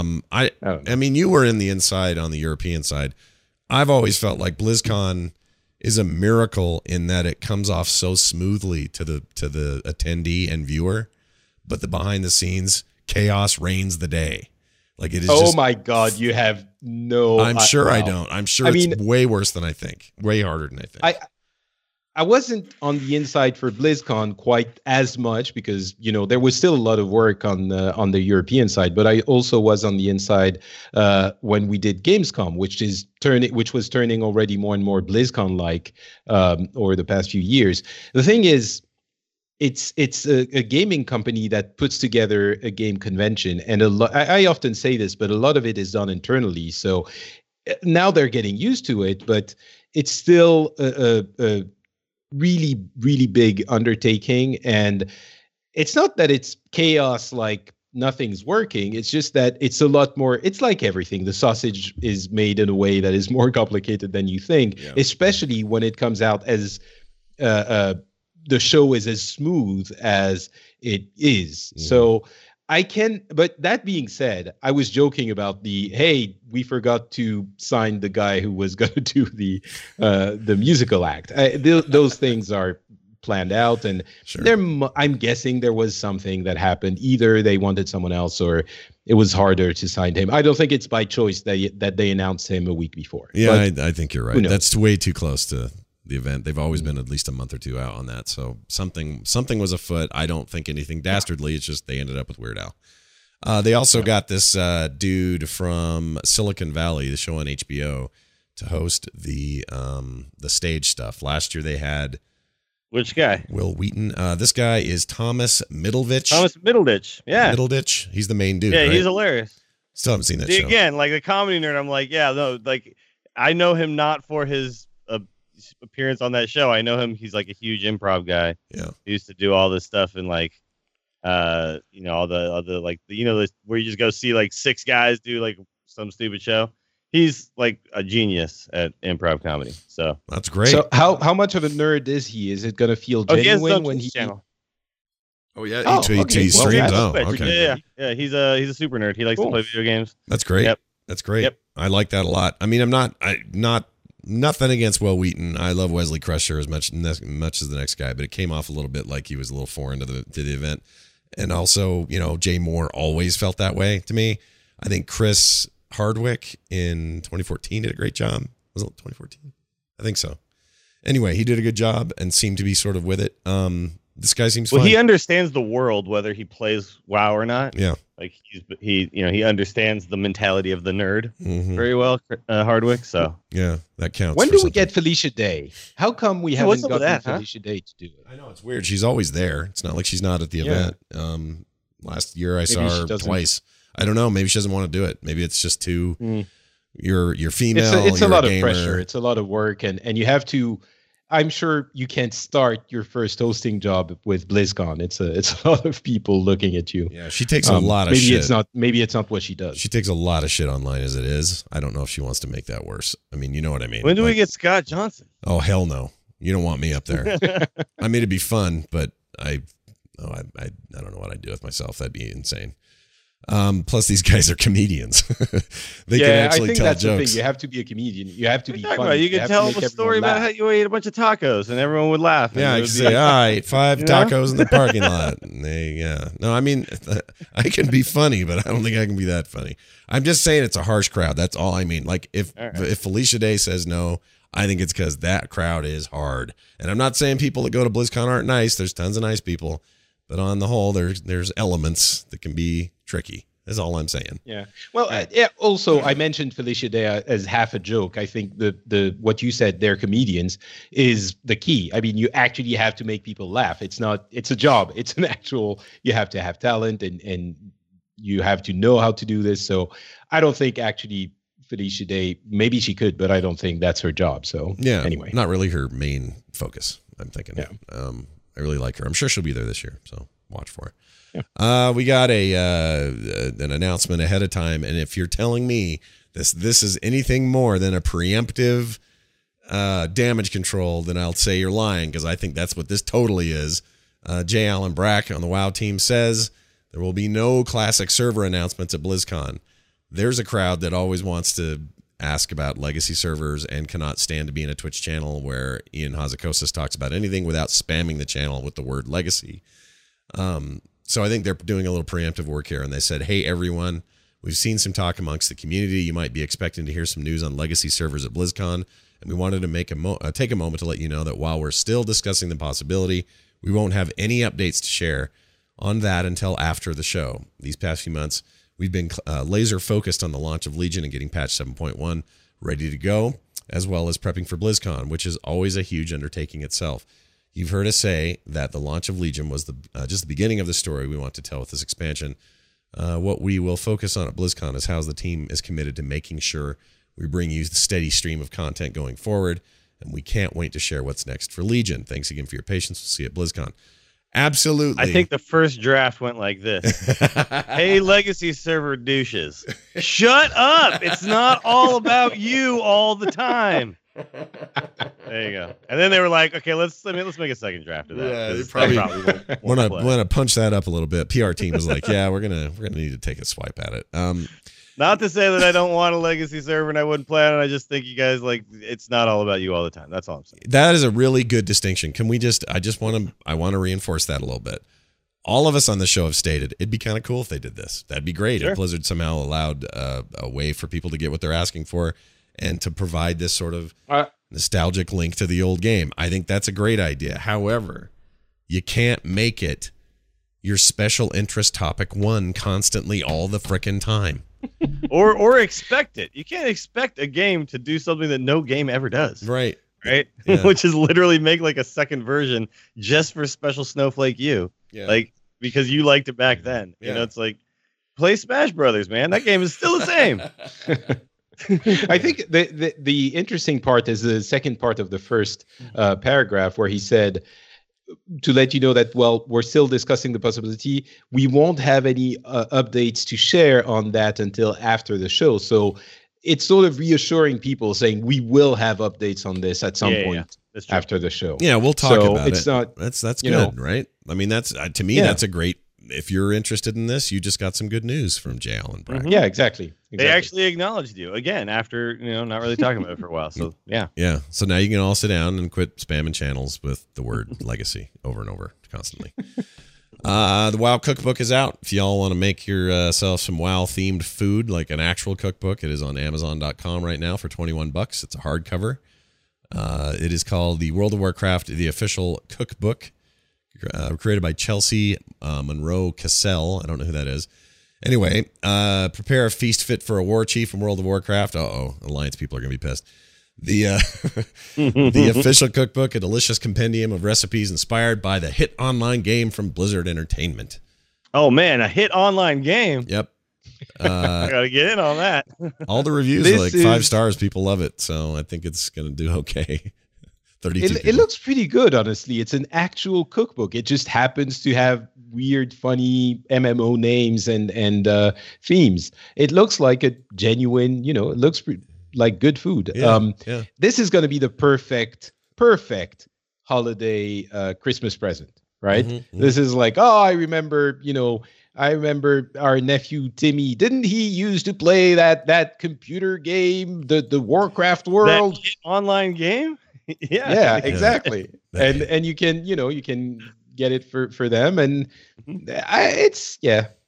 I mean, you were in the inside on the European side. I've always felt like BlizzCon is a miracle in that it comes off so smoothly to the attendee and viewer, but the behind the scenes chaos reigns the day. Like it is. Oh my God, you have no. I'm sure I don't. I'm sure it's way worse than I think. Way harder than I think. I wasn't on the inside for BlizzCon quite as much because, you know, there was still a lot of work on the European side, but I also was on the inside when we did Gamescom, which was turning already more and more BlizzCon-like over the past few years. The thing is, it's a gaming company that puts together a game convention, and I often say this, but a lot of it is done internally. So now they're getting used to it, but it's still a really, really big undertaking. And it's not that it's chaos, like nothing's working. It's just that it's a lot more. It's like everything. The sausage is made in a way that is more complicated than you think, especially when it comes out as the show is as smooth as it is. So but that being said, I was joking about hey, we forgot to sign the guy who was going to do the musical act. Those things are planned out, and I'm guessing there was something that happened. Either they wanted someone else, or it was harder to sign him. I don't think it's by choice that they announced him a week before. Yeah, I think you're right. That's way too close to the event. They've always been at least a month or two out on that. So something was afoot. I don't think anything dastardly. It's just they ended up with Weird Al. They also got this dude from Silicon Valley, the show on HBO, to host the stage stuff. Last year they had which guy? Will Wheaton. This guy is Thomas Middleditch. Yeah. Middleditch. He's the main dude. Yeah, right? He's hilarious. Still haven't seen that show. Again, like the comedy nerd, I'm like, yeah, no, like I know him not for his appearance on that show. I know him. He's like a huge improv guy. Yeah. He used to do all this stuff and like, all the other like, where you just go see like six guys do like some stupid show. He's like a genius at improv comedy. So that's great. So how much of a nerd is he? Is it going to feel genuine when he channel? Oh yeah, he streams. Okay. Yeah. He's a super nerd. He likes to play video games. That's great. Yep. That's great. Yep. I like that a lot. I mean, I'm not nothing against Will Wheaton. I love Wesley Crusher as much as the next guy, but it came off a little bit like he was a little foreign to the event. And also, Jay Moore always felt that way to me. I think Chris Hardwick in 2014 did a great job. Was it 2014? I think so. Anyway, he did a good job and seemed to be sort of with it. This guy seems fun. He understands the world, whether he plays WoW or not. Yeah. Like he understands the mentality of the nerd very well, Hardwick. So yeah, that counts. When do we get Felicia Day? How come we haven't gotten Felicia Day to do it? I know it's weird. She's always there. It's not like she's not at the event. Last year I saw her twice. I don't know. Maybe she doesn't want to do it. Maybe it's just too. You're female. It's a lot of pressure. It's a lot of work, and you have to. I'm sure you can't start your first hosting job with BlizzCon. It's a lot of people looking at you. Yeah, she takes a lot of shit. Maybe it's not what she does. She takes a lot of shit online as it is. I don't know if she wants to make that worse. I mean, you know what I mean. When do we get Scott Johnson? Oh hell no! You don't want me up there. I mean, it'd be fun, but I don't know what I'd do with myself. That'd be insane. Plus, these guys are comedians. They can actually tell jokes. The thing. You have to be a comedian. You have to be funny. You can tell them a story about how you ate a bunch of tacos and everyone would laugh. Yeah, I could say, I ate 5 tacos in the parking lot. And no, I mean, I can be funny, but I don't think I can be that funny. I'm just saying it's a harsh crowd. That's all I mean. Like if Felicia Day says no, I think it's because that crowd is hard. And I'm not saying people that go to BlizzCon aren't nice. There's tons of nice people. But on the whole, there's elements that can be tricky. That's all I'm saying. Yeah. Well, also, I mentioned Felicia Day as half a joke. I think the what you said, they're comedians, is the key. I mean, you actually have to make people laugh. It's a job. It's an actual. You have to have talent and you have to know how to do this. So I don't think actually Felicia Day. Maybe she could, but I don't think that's her job. So anyway, not really her main focus. I'm thinking. Yeah. I really like her. I'm sure she'll be there this year, so watch for her. Yeah. We got an announcement ahead of time, and if you're telling me this is anything more than a preemptive damage control, then I'll say you're lying, because I think that's what this totally is. J. Allen Brack on the WoW team says there will be no classic server announcements at BlizzCon. There's a crowd that always wants to ask about legacy servers and cannot stand to be in a Twitch channel where Ian Hazzikostas talks about anything without spamming the channel with the word legacy. So I think they're doing a little preemptive work here, and they said, hey, everyone, we've seen some talk amongst the community. You might be expecting to hear some news on legacy servers at BlizzCon, and we wanted to take a moment to let you know that while we're still discussing the possibility, we won't have any updates to share on that until after the show. These past few months, we've been laser focused on the launch of Legion and getting patch 7.1 ready to go, as well as prepping for BlizzCon, which is always a huge undertaking itself. You've heard us say that the launch of Legion was just the beginning of the story we want to tell with this expansion. What we will focus on at BlizzCon is how the team is committed to making sure we bring you the steady stream of content going forward, and we can't wait to share what's next for Legion. Thanks again for your patience. We'll see you at BlizzCon. Absolutely. I think the first draft went like this. Hey, legacy server douches. Shut up. It's not all about you all the time. There you go. And then they were like, okay, let's make a second draft of that. Yeah, they probably want to punch that up a little bit. PR team was like, yeah, we're gonna need to take a swipe at it. Not to say that I don't want a legacy server and I wouldn't play on it. I just think you guys it's not all about you all the time. That's all I'm saying. That is a really good distinction. Can we I want to reinforce that a little bit. All of us on the show have stated it'd be kind of cool if they did this. That'd be great if Blizzard somehow allowed a way for people to get what they're asking for and to provide this sort of nostalgic link to the old game. I think that's a great idea. However, you can't make it your special interest topic 1 constantly all the frickin' time. or expect it. You can't expect a game to do something that no game ever does. Right. Yeah. Which is literally make like a second version just for special Snowflake you. Yeah. Like, because you liked it back then. You know, it's like, play Smash Brothers, man. That game is still the same. I think the interesting part is the second part of the first paragraph where he said, to let you know that, well, we're still discussing the possibility. We won't have any updates to share on that until after the show. So it's sort of reassuring people, saying we will have updates on this at some point after the show. Yeah, we'll talk about it. That's good, right? I mean, that's to me, that's a great if you're interested in this, you just got some good news from J. Allen Brack. Yeah, exactly. They actually acknowledged you again after not really talking about it for a while. So yeah. So now you can all sit down and quit spamming channels with the word legacy over and over constantly. The WoW cookbook is out. If y'all want to make yourself some WoW themed food, like an actual cookbook, it is on Amazon.com right now for $21. It's a hardcover. It is called the World of Warcraft, the official cookbook, created by Chelsea Monroe Cassell. I don't know who that is. Anyway, prepare a feast fit for a war chief in World of Warcraft. Alliance people are going to be pissed. The the official cookbook, a delicious compendium of recipes inspired by the hit online game from Blizzard Entertainment. Oh man, a hit online game. Yep. I gotta get in on that. All the reviews are like 5 stars. People love it, so I think it's going to do okay. 32. It looks pretty good, honestly. It's an actual cookbook. It just happens to have weird, funny MMO names and themes. It looks like a genuine, it looks like good food. This is going to be the perfect holiday Christmas present, right? Mm-hmm. This is like, I remember our nephew Timmy. Didn't he used to play that computer game, the Warcraft World online game? Yeah, exactly. And you can get it for them, and it's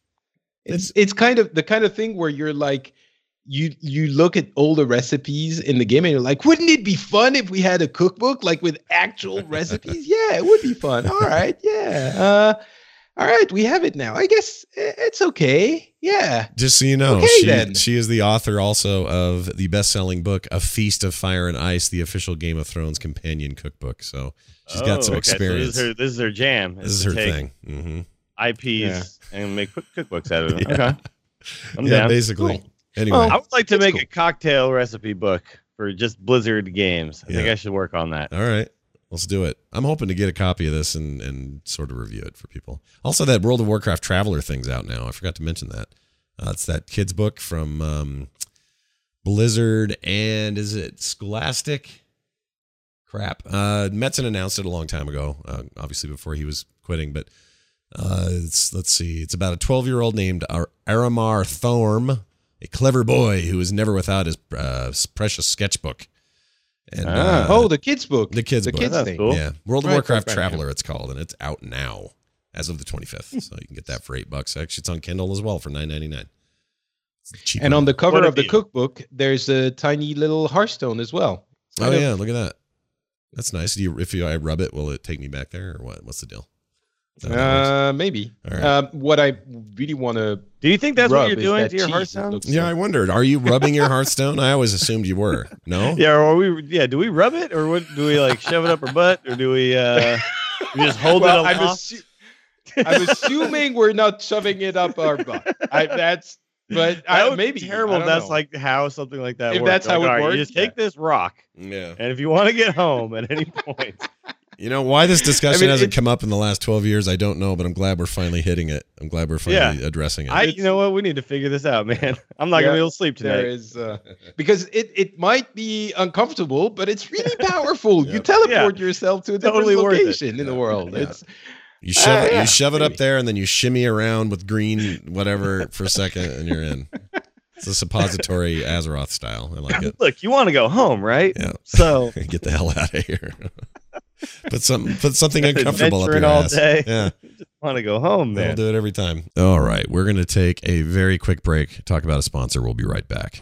kind of the kind of thing where you're like, you look at all the recipes in the game and you're like, wouldn't it be fun if we had a cookbook like with actual recipes? Yeah, it would be fun. All right, yeah. All right, we have it now. I guess it's okay. Yeah. Just so you know, she is the author also of the best-selling book, A Feast of Fire and Ice, the official Game of Thrones companion cookbook. So she's got some experience. So this is her jam. This is her thing. Mm-hmm. IPs and make cookbooks out of them. Yeah. Okay. I'm down. Basically. Cool. Anyway. I would like to make a cocktail recipe book for just Blizzard games. I think I should work on that. All right. Let's do it. I'm hoping to get a copy of this and sort of review it for people. Also, that World of Warcraft Traveler thing's out now. I forgot to mention that. It's that kid's book from Blizzard, and is it Scholastic? Crap. Metzen announced it a long time ago, obviously before he was quitting, but let's see. It's about a 12-year-old named Aramar Thorm, a clever boy who is never without his precious sketchbook. And, the kids book. The kids book. That's cool. Yeah. World of Warcraft Traveler, it's called, and it's out now as of the 25th. So you can get that for $8. Actually, it's on Kindle as well for $9.99. And on the cover of the cookbook, there's a tiny little Hearthstone as well. Oh yeah, look at that. That's nice. If I rub it, will it take me back there, or what? What's the deal? Maybe. Right. What I really want to. Do you think that's what you're doing to your Hearthstone? Yeah, I wondered. Are you rubbing your Hearthstone? I always assumed you were. No. Yeah. Or do we rub it, or what? Do we like shove it up our butt, or do we just hold it aloft? I'm assuming we're not shoving it up our butt. Maybe terrible. If that's like how something like that if works. That's how it works. You just take this rock. Yeah. And if you want to get home at any point. You know, why this discussion hasn't come up in the last 12 years, I don't know, but I'm glad we're finally hitting it. I'm glad we're finally addressing it. You know what? We need to figure this out, man. I'm not going to be able to sleep tonight. There is, because it might be uncomfortable, but it's really powerful. You teleport yourself to a different location in the world. Yeah. You shove it up there, and then you shimmy around with green whatever for a second, and you're in. It's a suppository Azeroth style. I like it. Look, you want to go home, right? Yeah. So get the hell out of here. Put something uncomfortable up your all ass. Day. Yeah. Just want to go home, man. I'll do it every time. All right, we're going to take a very quick break. Talk about a sponsor. We'll be right back.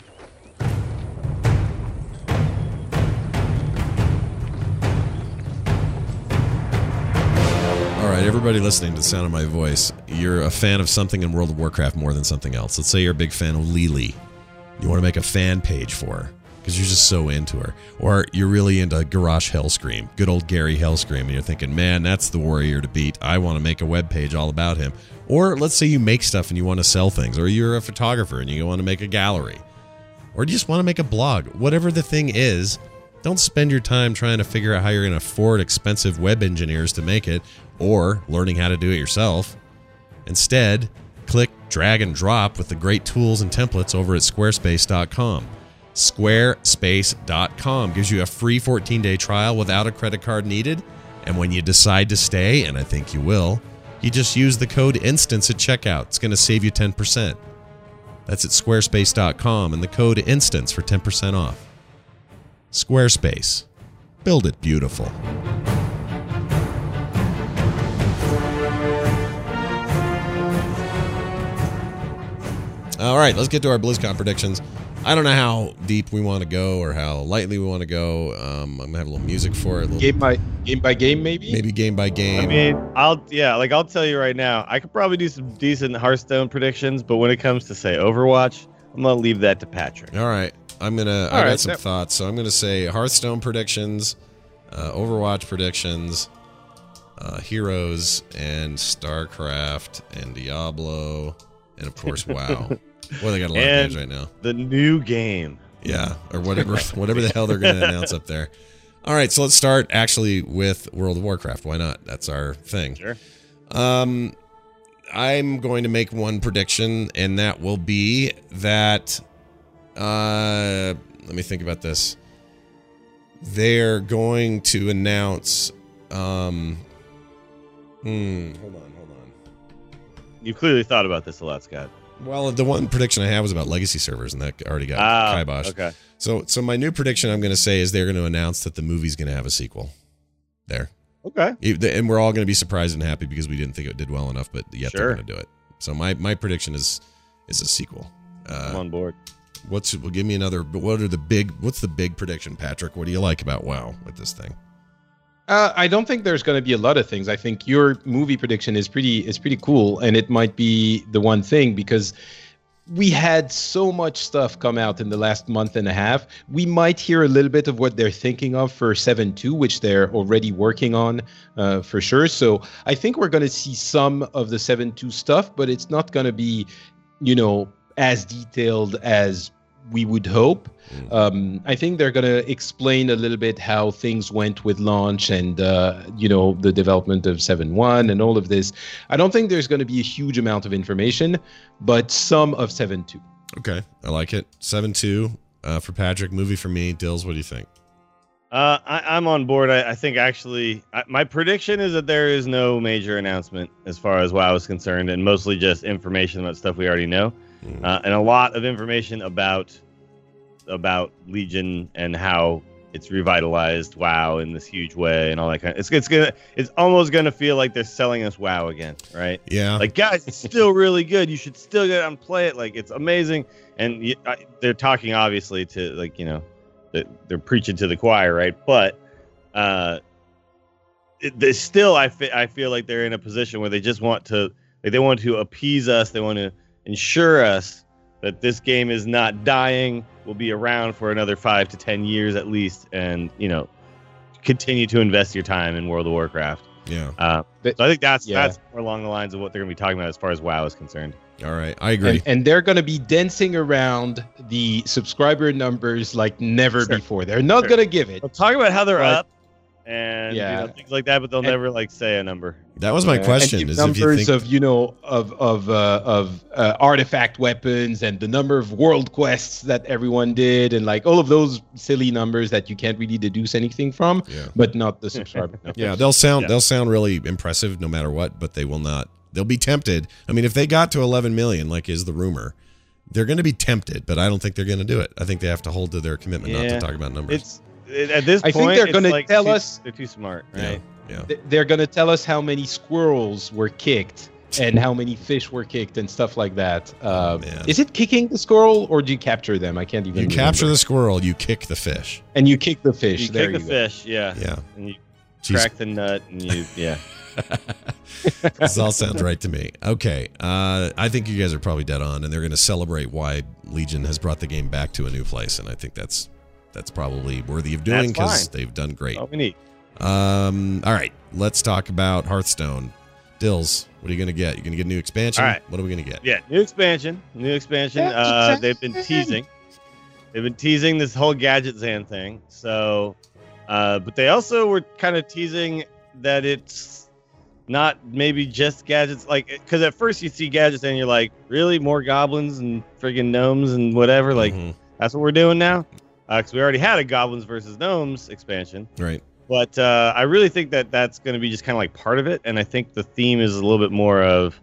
All right, everybody listening to the sound of my voice, you're a fan of something in World of Warcraft more than something else. Let's say you're a big fan of Lily. You want to make a fan page for her because you're just so into her. Or you're really into Garrosh Hellscream, good old Gary Hellscream, and you're thinking, man, that's the warrior to beat. I want to make a web page all about him. Or let's say you make stuff and you want to sell things. Or you're a photographer and you want to make a gallery. Or you just want to make a blog. Whatever the thing is, don't spend your time trying to figure out how you're going to afford expensive web engineers to make it or learning how to do it yourself. Instead, click drag and drop with the great tools and templates over at squarespace.com. Squarespace.com gives you a free 14-day trial without a credit card needed. And when you decide to stay, and I think you will You just use the code INSTANCE at checkout. It's going to save you 10%. That's at squarespace.com, and the code INSTANCE for 10% off. Squarespace. Build it beautiful. All right, let's get to our BlizzCon predictions. I don't know how deep we want to go or how lightly we want to go. I'm gonna have a little music for it. Game by game, maybe. Maybe game by game. I mean, I'll tell you right now, I could probably do some decent Hearthstone predictions, but when it comes to say Overwatch, I'm gonna leave that to Patrick. All right, I got some thoughts, so I'm gonna say Hearthstone predictions, Overwatch predictions, Heroes and StarCraft and Diablo, and of course WoW. Well, they got a lot of games right now. The new game. Yeah, or whatever the hell they're going to announce up there. All right, so let's start actually with World of Warcraft. Why not? That's our thing. Sure. I'm going to make one prediction, and that will be that. Let me think about this. They're going to announce. Hold on. You've clearly thought about this a lot, Scott. Well, the one prediction I had was about legacy servers, and that already got kiboshed. Okay. So my new prediction I'm going to say is they're going to announce that the movie's going to have a sequel. There. Okay. And we're all going to be surprised and happy because we didn't think it did well enough, but yet they're going to do it. So my prediction is a sequel. I'm on board. Give me another. What's the big prediction, Patrick? What do you like about WoW with this thing? I don't think there's going to be a lot of things. I think your movie prediction is pretty cool, and it might be the one thing because we had so much stuff come out in the last month and a half. We might hear a little bit of what they're thinking of for 7.2, which they're already working on for sure. So I think we're going to see some of the 7.2 stuff, but it's not going to be, as detailed as we would hope. I think they're going to explain a little bit how things went with launch and, the development of 7.1 and all of this. I don't think there's going to be a huge amount of information, but some of 7.2. Okay, I like it. 7.2 for Patrick, movie for me. Dills, what do you think? I'm on board. I think actually my prediction is that there is no major announcement as far as WoW is concerned, and mostly just information about stuff we already know. And a lot of information about Legion and how it's revitalized WoW in this huge way and all that kind of. It's almost gonna feel like they're selling us WoW again, right? Yeah. Like, guys, it's still really good. You should still get out and play it. Like, it's amazing. And they're talking obviously to they're preaching to the choir, right? But they still I feel like they're in a position where they just want to appease us. They want to ensure us that this game is not dying, will be around for another 5 to 10 years at least, and continue to invest your time in World of Warcraft. Yeah. So I think that's more along the lines of what they're going to be talking about as far as WoW is concerned. All right, I agree. And they're going to be dancing around the subscriber numbers like never before. They're not going to give it. They'll talk about how they're up and things like that, but they'll never say a number. That was my question. And is numbers if you think... of artifact weapons and the number of world quests that everyone did and like all of those silly numbers that you can't really deduce anything from, but not the subscriber numbers. Yeah, they'll sound really impressive no matter what, but they will not. They'll be tempted. I mean, if they got to 11 million, like is the rumor, they're going to be tempted, but I don't think they're going to do it. I think they have to hold to their commitment not to talk about numbers. At this point, I think they're going to tell us they're too smart, right? Yeah. They're going to tell us how many squirrels were kicked and how many fish were kicked and stuff like that. Is it kicking the squirrel or do you capture them? I can't even remember. Capture the squirrel, you kick the fish. And you kick the fish. You kick the fish, yeah. And you crack the nut and you, This all sounds right to me. Okay. I think you guys are probably dead on, and they're going to celebrate why Legion has brought the game back to a new place, and I think that's probably worthy of doing because they've done great. All we need. All right, let's talk about Hearthstone. Dills, what are you going to get? You're going to get a new expansion? All right. What are we going to get? Yeah, new expansion. They've been teasing. They've been teasing this whole Gadget Zan thing. So, but they also were kind of teasing that it's not maybe just gadgets. Like, because at first you see Gadget Zan, you're like, really? More goblins and friggin' gnomes and whatever? Like, that's what we're doing now? Because we already had a Goblins versus Gnomes expansion. Right. But I really think that that's going to be just kind of like part of it, and I think the theme is a little bit more of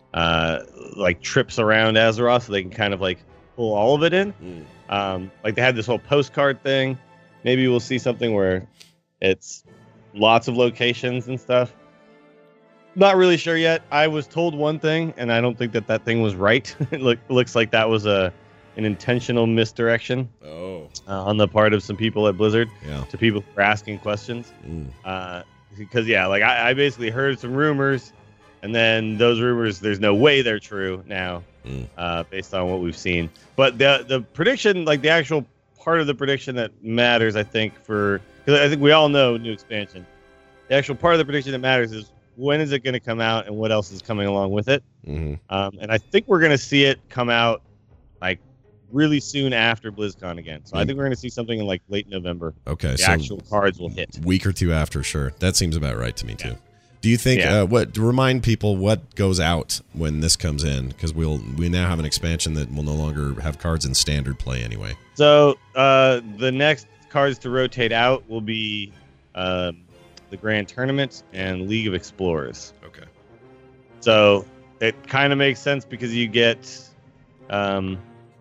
like trips around Azeroth, so they can kind of like pull all of it in. Like they had this whole postcard thing. Maybe we'll see something where it's lots of locations and stuff. Not really sure yet. I was told one thing, and I don't think that thing was right. It looks like that was an intentional misdirection on the part of some people at Blizzard to people who were asking questions. Because, like I basically heard some rumors, and then those rumors, there's no way they're true now based on what we've seen. But the prediction, like the actual part of the prediction that matters, I think, because I think we all know new expansion. The actual part of the prediction that matters is when is it going to come out and what else is coming along with it. And I think we're going to see it come out like really soon after BlizzCon again. So I think we're going to see something in like late November. Okay, the actual cards will hit. Week or two after, sure. That seems about right to me too. Do you think to remind people what goes out when this comes in? Because we now have an expansion that will no longer have cards in standard play anyway. So the next cards to rotate out will be the Grand Tournament and League of Explorers. Okay. So it kind of makes sense because you get an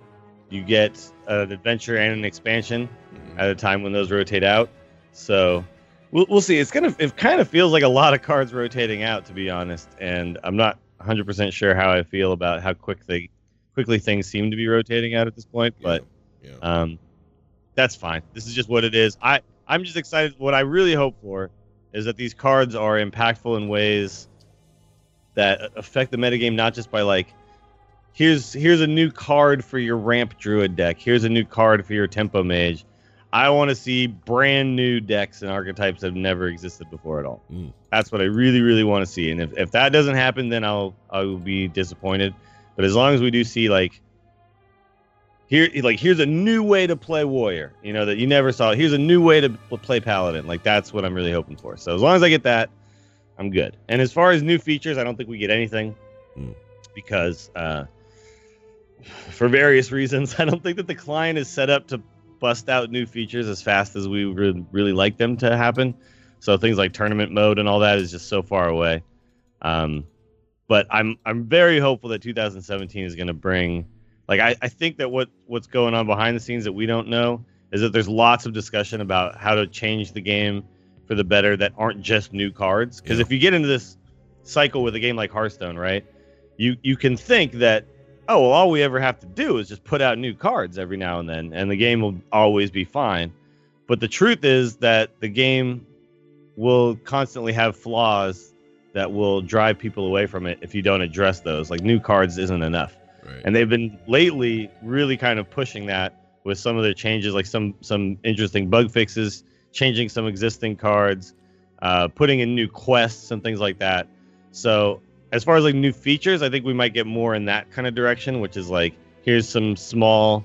adventure and an expansion at a time when those rotate out. So we'll see. It kind of feels like a lot of cards rotating out, to be honest. And I'm not 100% sure how I feel about how quickly things seem to be rotating out at this point. But that's fine. This is just what it is. I'm just excited. What I really hope for is that these cards are impactful in ways that affect the metagame, not just by like, here's a new card for your ramp druid deck. Here's a new card for your tempo mage. I want to see brand new decks and archetypes that have never existed before at all. That's what I really, really want to see. And if that doesn't happen, then I will be disappointed. But as long as we do see here's a new way to play warrior, that you never saw. Here's a new way to play paladin. Like that's what I'm really hoping for. So as long as I get that, I'm good. And as far as new features, I don't think we get anything because for various reasons, I don't think that the client is set up to bust out new features as fast as we would really like them to happen. So things like tournament mode and all that is just so far away. But I'm very hopeful that 2017 is going to bring. Like I think that what's going on behind the scenes that we don't know is that there's lots of discussion about how to change the game for the better that aren't just new cards. Because if you get into this cycle with a game like Hearthstone, right, you can think that, oh, well, all we ever have to do is just put out new cards every now and then, and the game will always be fine. But the truth is that the game will constantly have flaws that will drive people away from it if you don't address those. Like new cards isn't enough. Right. And they've been lately really kind of pushing that with some of their changes, like some interesting bug fixes, changing some existing cards, putting in new quests and things like that. So as far as like new features, I think we might get more in that kind of direction, which is like, here's some small,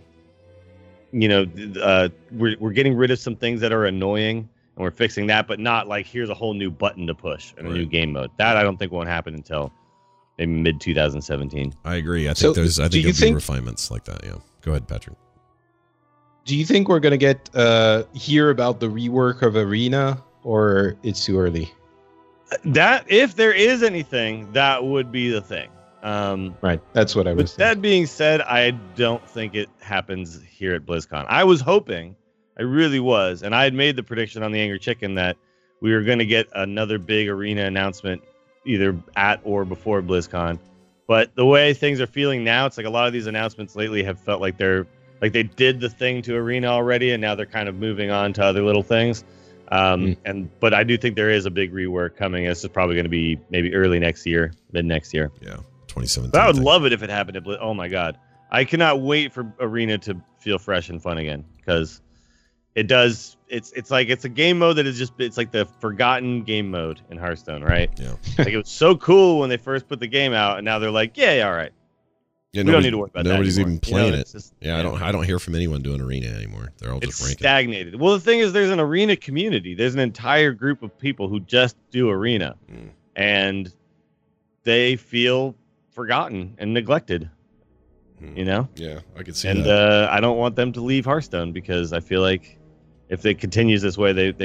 we're getting rid of some things that are annoying and we're fixing that, but not like here's a whole new button to push and a new game mode. That I don't think won't happen until maybe mid 2017. I agree. I think there'll be refinements like that. Yeah. Go ahead, Patrick. Do you think we're gonna get hear about the rework of Arena, or it's too early? That if there is anything, that would be the thing. Right. That's what I was saying. That being said, I don't think it happens here at BlizzCon. I was hoping, I really was, and I had made the prediction on the Angry Chicken that we were going to get another big Arena announcement either at or before BlizzCon. But the way things are feeling now, it's like a lot of these announcements lately have felt like they did the thing to Arena already, and now they're kind of moving on to other little things. But I do think there is a big rework coming. This is probably going to be maybe early next year, mid next year. Yeah, 2017. But I would love it if it happened at oh my god, I cannot wait for Arena to feel fresh and fun again, because it does. It's like it's a game mode that is just, it's like the forgotten game mode in Hearthstone, right? Yeah. Like it was so cool when they first put the game out, and now they're like, yeah, all right. Yeah, we don't need to worry about that. Nobody's even playing it. Just, I don't hear from anyone doing Arena anymore. They're all just ranking. Stagnated. Well, the thing is, there's an Arena community. There's an entire group of people who just do Arena, and they feel forgotten and neglected. Yeah, I could see that. And I don't want them to leave Hearthstone, because I feel like if it continues this way, they might.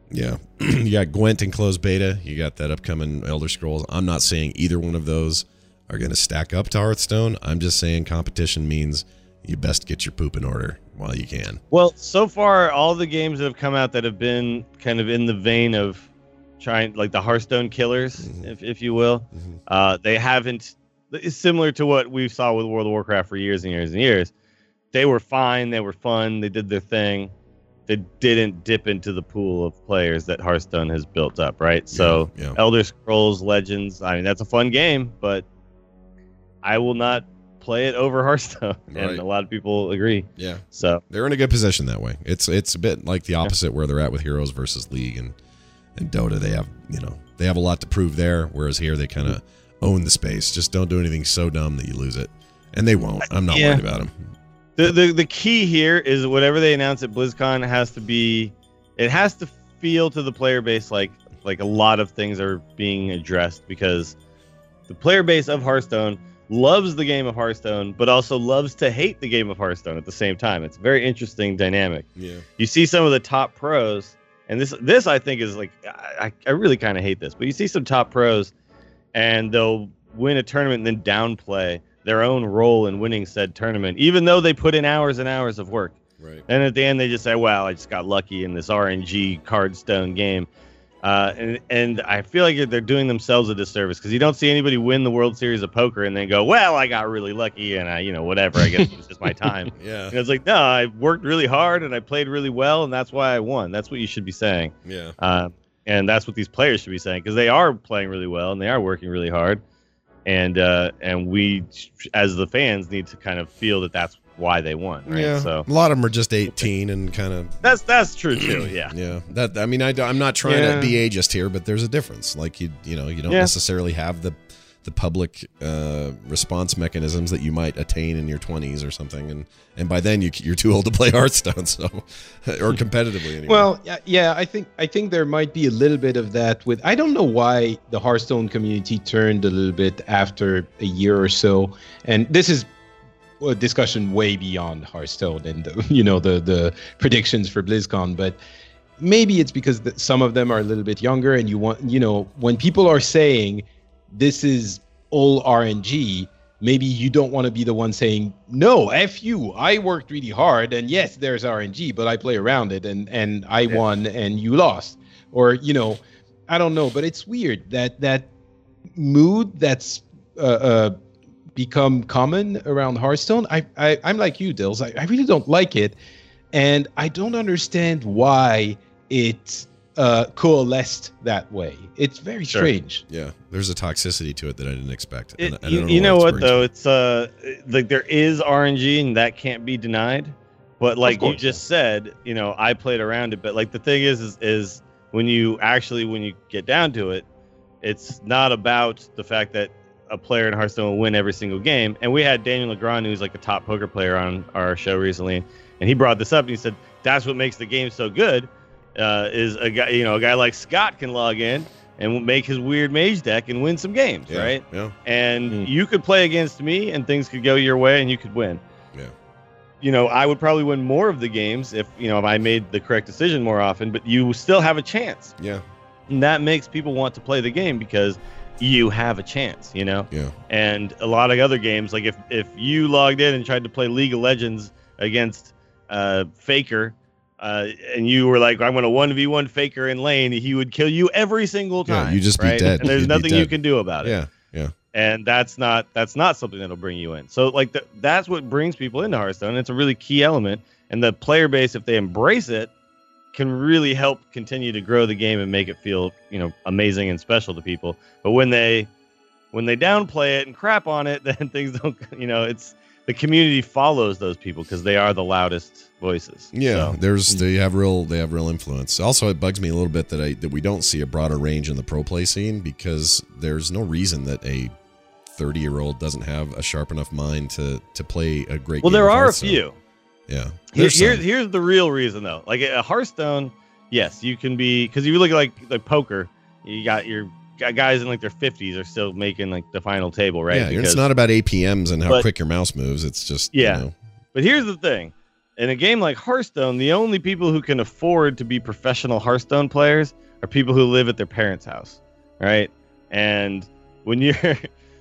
Yeah. You got Gwent in closed beta. You got that upcoming Elder Scrolls. I'm not saying either one of those are going to stack up to Hearthstone. I'm just saying competition means you best get your poop in order while you can. Well, so far, all the games that have come out that have been kind of in the vein of trying, like the Hearthstone killers, if you will, they haven't. It's similar to what we saw with World of Warcraft for years and years and years. They were fine. They were fun. They did their thing. They didn't dip into the pool of players that Hearthstone has built up, right? So, Elder Scrolls Legends, I mean, that's a fun game, but I will not play it over Hearthstone, and a lot of people agree. Yeah, so they're in a good position that way. It's a bit like the opposite where they're at with Heroes versus League and Dota. They have a lot to prove there, whereas here they kind of own the space. Just don't do anything so dumb that you lose it, and they won't. I'm not worried about them. The key here is whatever they announce at BlizzCon has to feel to the player base like a lot of things are being addressed, because the player base of Hearthstone loves the game of Hearthstone, but also loves to hate the game of Hearthstone at the same time. It's a very interesting dynamic. Yeah. You see some of the top pros, and this I think is like, I really kind of hate this, but you see some top pros and they'll win a tournament and then downplay their own role in winning said tournament, even though they put in hours and hours of work. Right. And at the end they just say, well, I just got lucky in this RNG cardstone game. And I feel like they're doing themselves a disservice, because you don't see anybody win the World Series of Poker and then go, well, I got really lucky and whatever, I guess it was just my time. Yeah. And it's like, no, I worked really hard and I played really well, and that's why I won. That's what you should be saying. Yeah. And that's what these players should be saying, because they are playing really well and they are working really hard. And we, as the fans, need to kind of feel that that's why they won, right? Yeah, so a lot of them are just 18 and kind of. That's true too. Yeah. Yeah. That, I mean, I'm not trying to be ageist here, but there's a difference. Like you don't necessarily have the public response mechanisms that you might attain in your 20s or something, and by then you're too old to play Hearthstone, so or competitively anyway. Well, yeah, I think there might be a little bit of that with. I don't know why the Hearthstone community turned a little bit after a year or so, and this is a discussion way beyond Hearthstone and the predictions for BlizzCon, but maybe it's because some of them are a little bit younger, and you want, when people are saying this is all RNG, maybe you don't want to be the one saying, no, F you, I worked really hard, and yes, there's RNG, but I play around it, and I won and you lost. Or, I don't know, but it's weird that mood that's become common around Hearthstone. I'm like you, Dills. I really don't like it, and I don't understand why it coalesced that way. It's very strange. Yeah, there's a toxicity to it that I didn't expect. You know what though? It's like there is RNG and that can't be denied. But like you just said, I played around it. But like the thing is when you get down to it, it's not about the fact that a player in Hearthstone will win every single game. And we had Daniel Legrand, who's like a top poker player, on our show recently, and he brought this up and he said that's what makes the game so good. Is a guy like Scott can log in and make his weird mage deck and win some games, right? Yeah. And you could play against me and things could go your way and you could win. Yeah. I would probably win more of the games if I made the correct decision more often, but you still have a chance. Yeah. And that makes people want to play the game because you have a chance, Yeah. And a lot of other games, like if you logged in and tried to play League of Legends against Faker, and you were like, I'm going to 1v1 Faker in lane, he would kill you every single time. Yeah, you just be dead. And there's nothing you can do about it. Yeah, yeah. And that's not something that'll bring you in. So like that's what brings people into Hearthstone. It's a really key element. And the player base, if they embrace it, can really help continue to grow the game and make it feel, amazing and special to people. But when they downplay it and crap on it, then things don't, it's the community follows those people because they are the loudest voices. Yeah, so. They have real influence. Also, it bugs me a little bit that we don't see a broader range in the pro play scene, because there's no reason that a 30-year-old doesn't have a sharp enough mind to play a great game. Well, there are a few. Yeah. Here's the real reason though. Like a Hearthstone, yes, you can be, because you look at like poker, you got your guys in like their 50s are still making like the final table, right? Yeah, it's not about APMs and how quick your mouse moves. It's just But here's the thing: in a game like Hearthstone, the only people who can afford to be professional Hearthstone players are people who live at their parents' house, right? And when you're,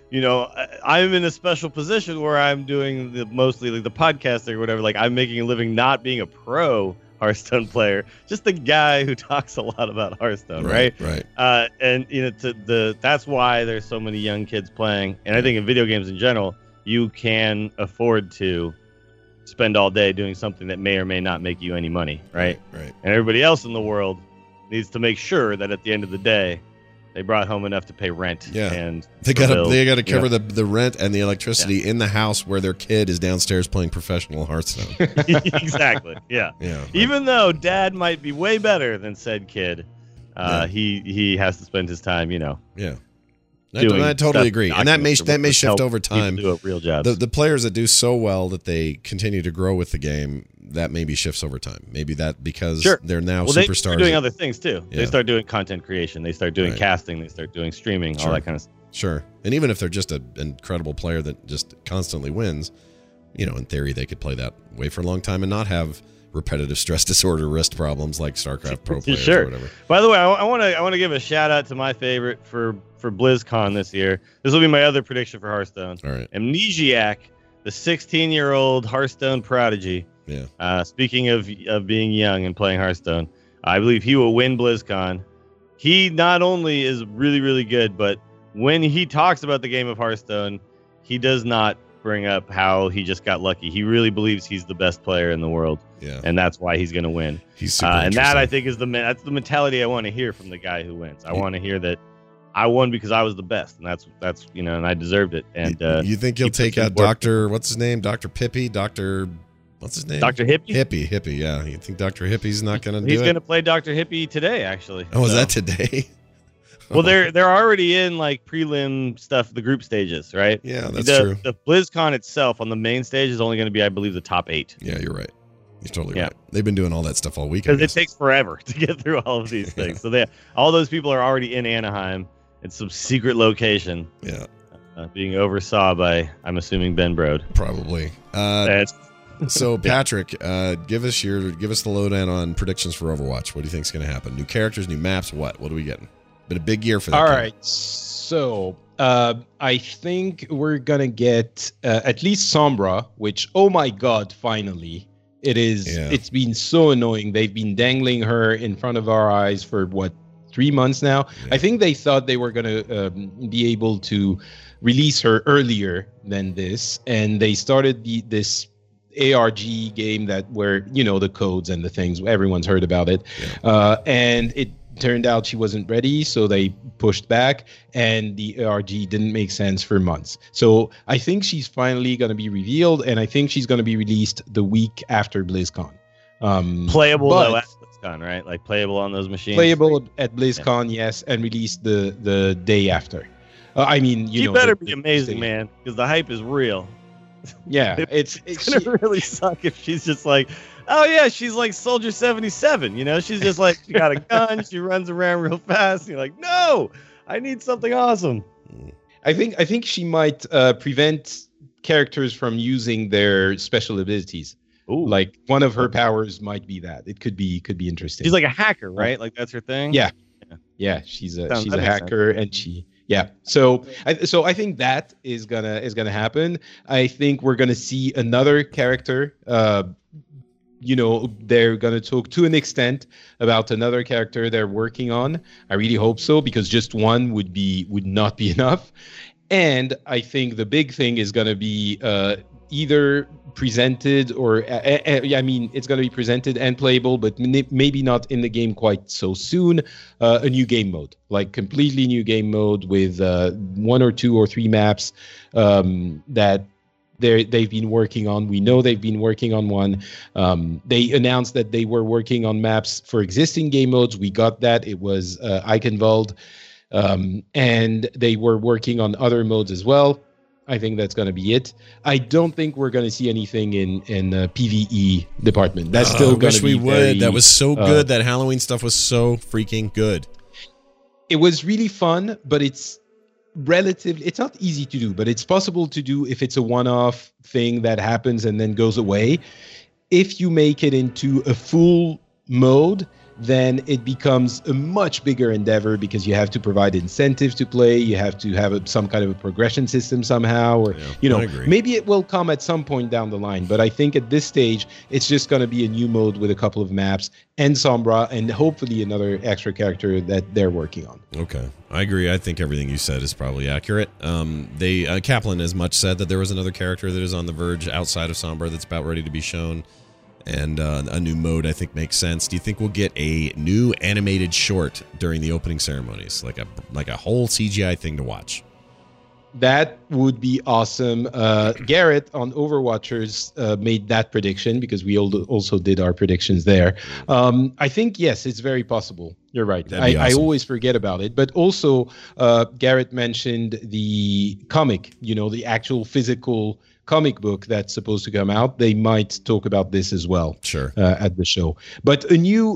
I'm in a special position where I'm doing mostly like the podcasting or whatever. Like I'm making a living not being a pro Hearthstone player, just the guy who talks a lot about Hearthstone, right? Right. And that's why there's so many young kids playing. And I think in video games in general, you can afford to spend all day doing something that may or may not make you any money, right? Right. And everybody else in the world needs to make sure that at the end of the day, they brought home enough to pay rent. Yeah. And they got to cover the rent and the electricity in the house where their kid is downstairs playing professional Hearthstone. Exactly. Yeah. Yeah. Even though dad might be way better than said kid, he has to spend his time, Yeah. I totally agree, and that may shift over time. Do a real job. The players that do so well that they continue to grow with the game, that maybe shifts over time. Maybe that because they're now superstars. They're doing other things too. Yeah. They start doing content creation. They start doing casting. They start doing streaming. All that kind of stuff. Sure. And even if they're just an incredible player that just constantly wins, in theory they could play that way for a long time and not have repetitive stress disorder wrist problems like StarCraft Pro players or whatever. By the way, I want to give a shout out to my favorite for BlizzCon this year. This will be my other prediction for Hearthstone. All right. Amnesiac, the 16-year-old Hearthstone prodigy. Yeah. Speaking of being young and playing Hearthstone, I believe he will win BlizzCon. He not only is really, really good, but when he talks about the game of Hearthstone, he does not bring up how he just got lucky. He really believes he's the best player in the world. Yeah. And that's why he's going to win. He's super and that, I think, that's the mentality I want to hear from the guy who wins. I want to hear that I won because I was the best, and that's and I deserved it. And you think he'll take out Dr. what's his name? Dr. Pippy? What's his name? Dr. Hippie? Hippie, yeah. You think Dr. Hippie's not going to do it? He's going to play Dr. Hippie today, actually. Oh, is that today? Well, they're already in like prelim stuff, the group stages, right? Yeah, that's true. The BlizzCon itself on the main stage is only going to be, I believe, the top 8. Yeah, you're right. You're totally right. They've been doing all that stuff all week. Because it takes forever to get through all of these things. So all those people are already in Anaheim in some secret location. Yeah. Being oversaw by, I'm assuming, Ben Brode. Probably. So Patrick, give us the lowdown on predictions for Overwatch. What do you think is going to happen? New characters, new maps, what? What are we getting? Been a big year for that. All right. So I think we're going to get at least Sombra, which, oh my God, finally. It is. Yeah. It's been so annoying. They've been dangling her in front of our eyes for 3 months now. Yeah. I think they thought they were going to be able to release her earlier than this. And they started this ARG game where the codes and the things, everyone's heard about it. Yeah. And it turned out she wasn't ready, so they pushed back, and the ARG didn't make sense for months. So I think she's finally going to be revealed, and I think she's going to be released the week after BlizzCon. Playable though at BlizzCon, right? Like playable on those machines. Playable at BlizzCon, yes, and released the day after. She better be amazing, man, because the hype is real. Yeah, it's gonna really suck if she's just like, oh yeah, she's like Soldier 77. She's just like, she got a gun, she runs around real fast. And you're like, no, I need something awesome. I think she might prevent characters from using their special abilities. Ooh. Like one of her powers might be that. It could be interesting. She's like a hacker, right? Like that's her thing. Yeah. She's a hacker, and she. Yeah, so I think that is gonna happen. I think we're gonna see another character. They're gonna talk to an extent about another character they're working on. I really hope so, because just one would not be enough. And I think the big thing is gonna be either presented or it's going to be presented and playable, but maybe not in the game quite so soon. A new game mode, like completely new game mode with 1 or 2 or 3 maps that they've been working on. We know they've been working on one. They announced that they were working on maps for existing game modes. We got that. It was Eichenwald, and they were working on other modes as well. I think that's going to be it. I don't think we're going to see anything in the PvE department. That's still going to be very, that was so good. That Halloween stuff was so freaking good. It was really fun, but it's not easy to do, but it's possible to do if it's a one-off thing that happens and then goes away. if you make it into a full mode, then it becomes a much bigger endeavor because you have to provide incentives to play. You have to have some kind of a progression system somehow, or maybe it will come at some point down the line. But I think at this stage, it's just going to be a new mode with a couple of maps and Sombra, and hopefully another extra character that they're working on. Okay, I agree. I think everything you said is probably accurate. Kaplan has much said that there was another character that is on the verge outside of Sombra that's about ready to be shown. And a new mode, I think, makes sense. Do you think we'll get a new animated short during the opening ceremonies, like a whole CGI thing to watch? That would be awesome. Garrett on Overwatchers made that prediction because we also did our predictions there. I think, yes, it's very possible. You're right. Awesome. I always forget about it. But also, Garrett mentioned the comic, the actual physical comic book that's supposed to come out. They might talk about this as well. Sure. At the show. But a new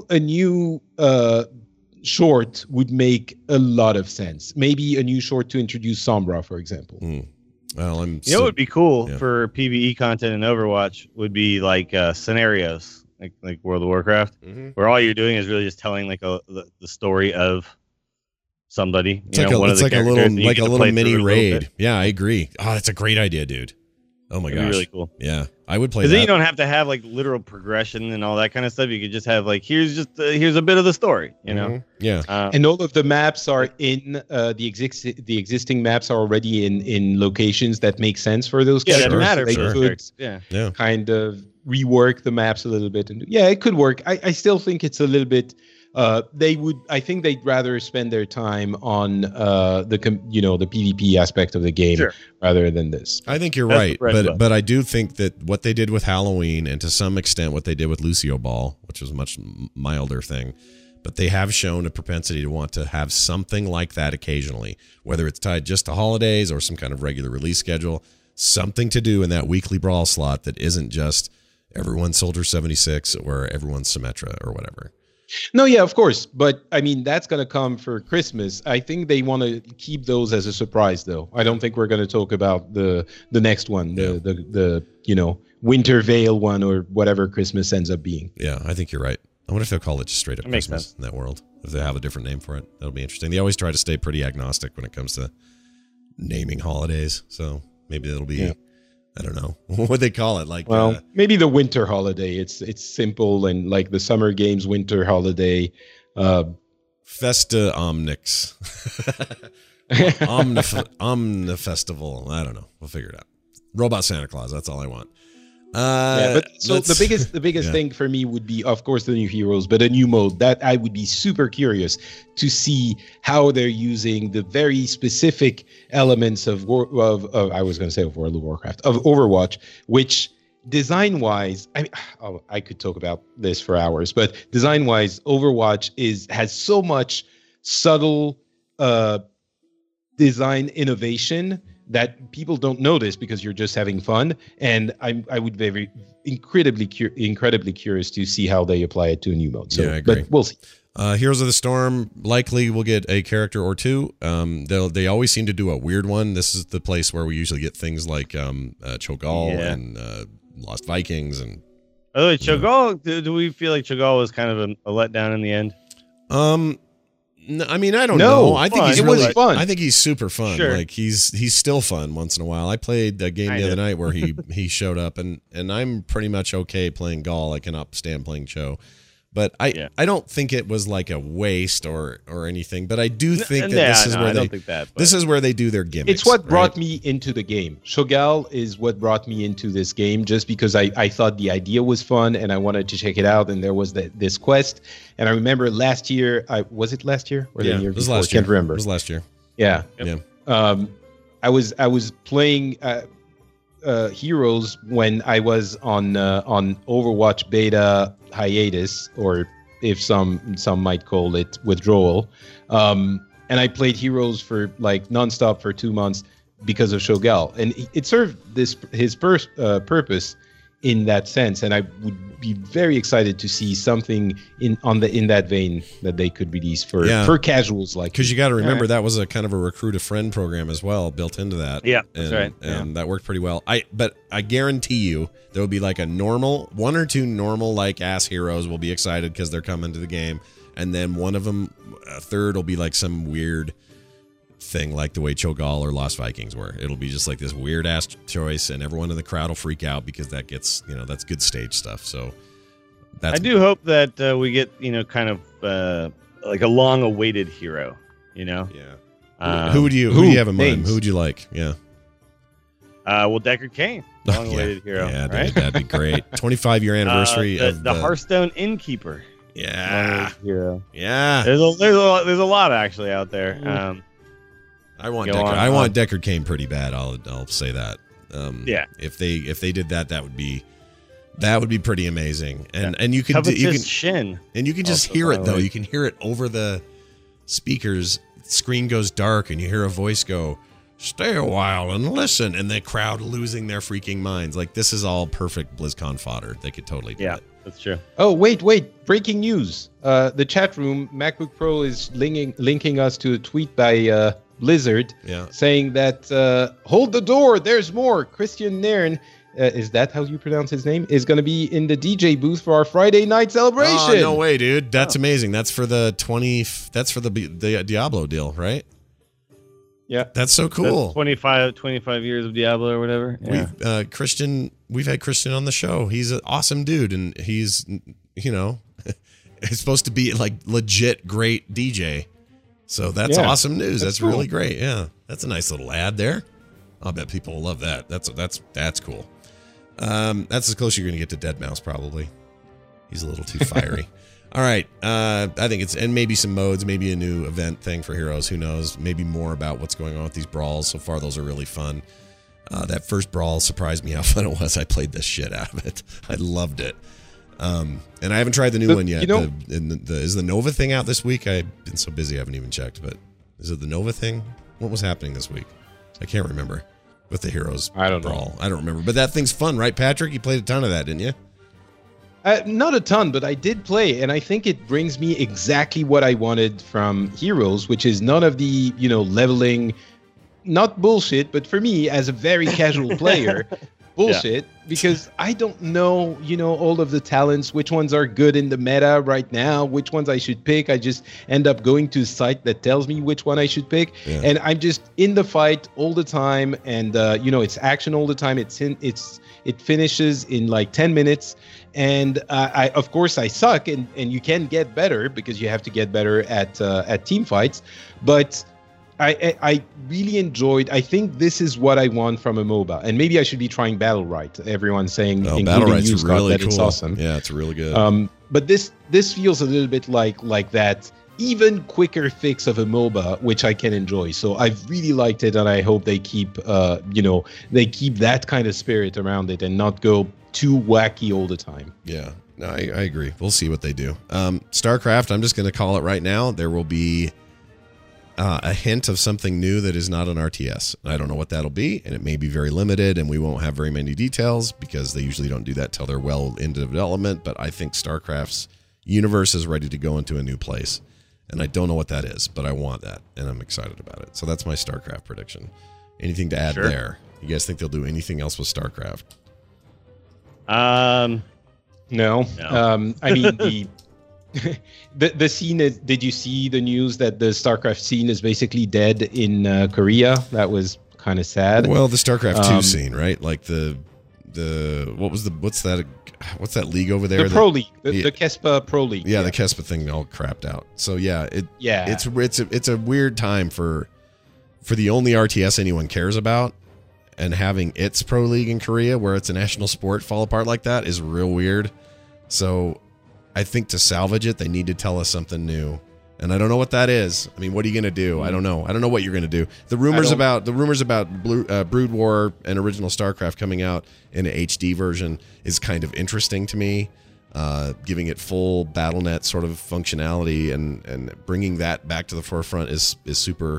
short would make a lot of sense. Maybe a new short to introduce Sombra, for example. Well, what would be cool for PvE content in Overwatch would be like scenarios, like World of Warcraft, where all you're doing is really just telling like the story of somebody. It's like a little mini raid. Yeah, I agree. Oh, that's a great idea, dude. Oh my gosh, be really cool. Yeah, I would play that. Because then you don't have to have like literal progression and all that kind of stuff. You could just have like here's a bit of the story, know. Yeah, and all of the maps are in the existing maps are already in locations that make sense for those characters. Yeah, that matter. They could kind of rework the maps a little bit, and it could work. I still think it's a little bit. I think they'd rather spend their time on the PvP aspect of the game rather than this. I think you're right, but I do think that what they did with Halloween and to some extent what they did with Lucio Ball, which was a much milder thing, but they have shown a propensity to want to have something like that occasionally, whether it's tied just to holidays or some kind of regular release schedule, something to do in that weekly brawl slot that isn't just everyone's Soldier 76 or everyone's Symmetra or whatever. No, yeah, of course. But I mean, that's going to come for Christmas. I think they want to keep those as a surprise, though. I don't think we're going to talk about the next one, the Winter Veil one or whatever Christmas ends up being. Yeah, I think you're right. I wonder if they'll call it just straight up Christmas in that world. If they have a different name for it, that'll be interesting. They always try to stay pretty agnostic when it comes to naming holidays. So maybe it'll be... Yeah. I don't know what they call it. Maybe the winter holiday. It's simple, and like the Summer Games winter holiday. Festa Omnix. Omnifestival. I don't know. We'll figure it out. Robot Santa Claus. That's all I want. The biggest thing for me would be, of course, the new heroes, but a new mode that I would be super curious to see how they're using the very specific elements of World of Warcraft, of Overwatch, which design-wise, I could talk about this for hours, but design-wise, Overwatch has so much subtle design innovation that people don't notice because you're just having fun, and I would be incredibly curious to see how they apply it to a new mode. So, I agree. But we'll see. Heroes of the Storm likely will get a character or two. They always seem to do a weird one. This is the place where we usually get things like Cho'Gall and Lost Vikings and. Oh, Cho'Gall. Do we feel like Cho'Gall was kind of a letdown in the end? No, I mean, I don't know. I think it was fun. I think he's super fun. Sure. Like he's still fun once in a while. I played a game the other night where he showed up, and I'm pretty much okay playing Gall. I cannot stand playing Cho. But I don't think it was like a waste or anything. But I do think this is where they do their gimmicks. It's what brought me into the game. Cho'Gall is what brought me into this game, just because I thought the idea was fun and I wanted to check it out. And there was this quest. And I remember last year, was it last year or the year before? It was last year. I can't year. remember. It was last year. Yeah. Yep. Yeah. I was playing Heroes when I was on Overwatch beta hiatus, or if some might call it withdrawal, and I played Heroes for like nonstop for 2 months because of Cho'Gall, and it served his purpose in that sense, and I would be very excited to see something in that vein that they could release for casuals like. Because you got to remember that was a kind of a recruit a friend program as well built into that. Yeah, that's right. And that worked pretty well. But I guarantee you there will be like a normal one or two normal like ass heroes will be excited because they're coming to the game, and then one of them, a third, will be like some weird thing like the way Cho'Gall or Lost Vikings were. It'll be just like this weird ass choice, and everyone in the crowd will freak out because that gets, that's good stage stuff. So I do hope that we get, kind of like a long awaited hero, Yeah. Who do you have in mind? Who would you like? Yeah. Well, Deckard Cain, long awaited hero. Yeah, right? That'd be great. 25-year anniversary of the Hearthstone Innkeeper. Yeah. Hero. Yeah. There's a lot actually out there. I want Deckard Cain pretty bad. I'll say that. If they did that, that would be pretty amazing. And you can Shin. And you can just hear it though. You can hear it over the speakers. The screen goes dark, and you hear a voice go, "Stay a while and listen," and the crowd losing their freaking minds. Like, this is all perfect BlizzCon fodder. They could totally do it. That's true. Oh, wait. Breaking news. The chat room, MacBook Pro is linking us to a tweet by Blizzard saying that hold the door, there's more. Christian Nairn, is that how you pronounce his name, is going to be in the DJ booth for our Friday night celebration. Oh, no way, dude. That's amazing. That's for the the Diablo deal, right? Yeah. That's so cool. That's 25 years of Diablo or whatever. Yeah. We've had Christian on the show. He's an awesome dude, and he's, it's supposed to be like legit great DJ. So that's awesome news. That's cool. Really great. Yeah. That's a nice little ad there. I'll bet people will love that. That's cool. That's as close as you're going to get to Deadmau5 probably. He's a little too fiery. All right. I think and maybe some modes, maybe a new event thing for heroes. Who knows? Maybe more about what's going on with these brawls. So far, those are really fun. That first brawl surprised me how fun it was. I played the shit out of it. I loved it. And I haven't tried the new one yet. Is the Nova thing out this week? I've been so busy I haven't even checked. But is it the Nova thing? What was happening this week? I can't remember. With the heroes brawl. I don't remember. But that thing's fun, right, Patrick? You played a ton of that, didn't you? Not a ton, but I did play, and I think it brings me exactly what I wanted from Heroes, which is none of the, leveling, not bullshit, but for me, as a very casual player, bullshit, because I don't know, all of the talents, which ones are good in the meta right now, which ones I should pick. I just end up going to a site that tells me which one I should pick, and I'm just in the fight all the time, and, it's action all the time. It finishes in like 10 minutes. And of course I suck, and you can get better because you have to get better at team fights. But I really enjoyed. I think this is what I want from a MOBA, and maybe I should be trying Battlerite. Everyone's saying, including you, Scott, really that cool. It's awesome. Yeah, it's really good. But this feels a little bit like that even quicker fix of a MOBA, which I can enjoy. So I've really liked it, and I hope they keep they keep that kind of spirit around it and not go too wacky all the time. Yeah, no, I agree. We'll see what they do. StarCraft, I'm just going to call it right now. There will be a hint of something new that is not an RTS. I don't know what that'll be, and it may be very limited, and we won't have very many details because they usually don't do that till they're well into development. But I think StarCraft's universe is ready to go into a new place, and I don't know what that is, but I want that, and I'm excited about it. So that's my StarCraft prediction. Anything to add there? You guys think they'll do anything else with StarCraft? No. I mean, the scene is, did you see the news that the StarCraft scene is basically dead in Korea? That was kind of sad. Well, the StarCraft 2 scene, right? Like what's that league over there? The Pro League, the Kespa Pro League. Yeah, the Kespa thing all crapped out. So it's a weird time for the only RTS anyone cares about. And having its pro league in Korea, where it's a national sport, fall apart like that is real weird. So I think to salvage it, they need to tell us something new. And I don't know what that is. I mean, what are you going to do? I don't know. I don't know what you're going to do. The rumors about Brood War and original StarCraft coming out in an HD version is kind of interesting to me. Giving it full BattleNet sort of functionality and bringing that back to the forefront is super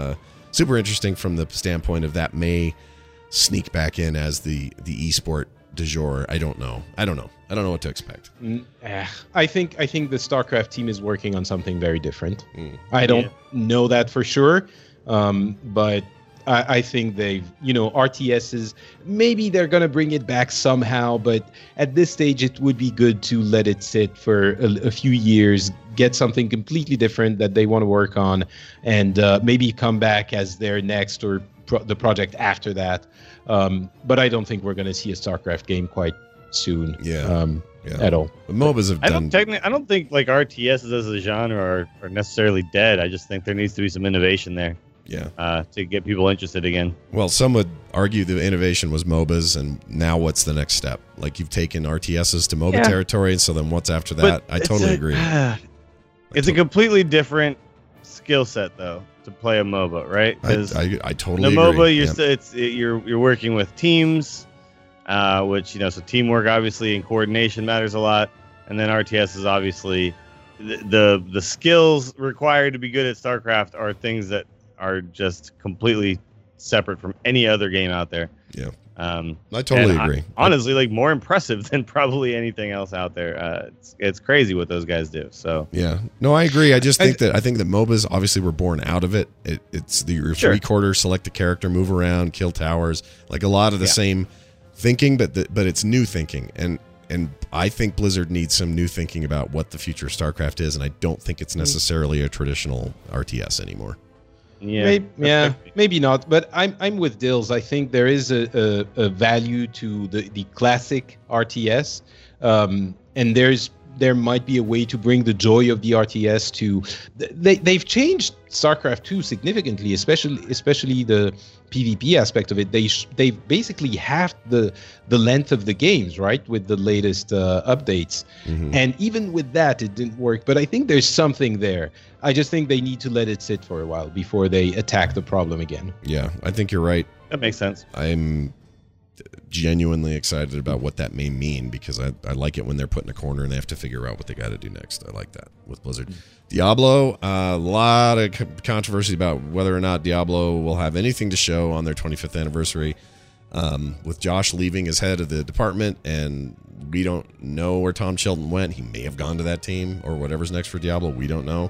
super interesting from the standpoint of that may sneak back in as the esport du jour. I don't know. I don't know what to expect. I think the StarCraft team is working on something very different. I don't know that for sure, but I think they've, RTSs, maybe they're going to bring it back somehow, but at this stage, it would be good to let it sit for a few years, get something completely different that they want to work on, and maybe come back as their next or the project after that. But I don't think we're going to see a StarCraft game quite soon. At all. But MOBAs have done. I don't think like RTSs as a genre are necessarily dead. I just think there needs to be some innovation there. Yeah. To get people interested again. Well, some would argue the innovation was MOBAs, and now what's the next step? Like, you've taken RTSs to MOBA territory, and so then what's after that? I totally agree. It's a completely different skill set, though, to play a MOBA, right? I totally agree. MOBA, you're working with teams, which so teamwork obviously and coordination matters a lot, and then RTS is obviously the skills required to be good at StarCraft are things that are just completely separate from any other game out there. Yeah. I totally agree. Honestly, like more impressive than probably anything else out there. It's crazy what those guys do. So yeah, no, I agree. I just think that MOBAs obviously were born out of it. It's your 3-quarter, select a character, move around, kill towers, like a lot of the same thinking, but it's new thinking, and I think Blizzard needs some new thinking about what the future of StarCraft is, and I don't think it's necessarily a traditional RTS anymore. Maybe not, but I'm with Dills. I think there is a value to the classic RTS, and there might be a way to bring the joy of the RTS to. They've changed StarCraft 2 significantly, especially the PvP aspect of it. They've basically halved the length of the games, right, with the latest updates. And even with that, it didn't work. But I think there's something there. I just think they need to let it sit for a while before they attack the problem again. Yeah, I think you're right. That makes sense. I'm genuinely excited about what that may mean, because I like it when they're put in a corner and they have to figure out what they got to do next. I like that with Blizzard. Diablo, a lot of controversy about whether or not Diablo will have anything to show on their 25th anniversary. With Josh leaving as head of the department, and we don't know where Tom Chilton went. He may have gone to that team or whatever's next for Diablo. We don't know.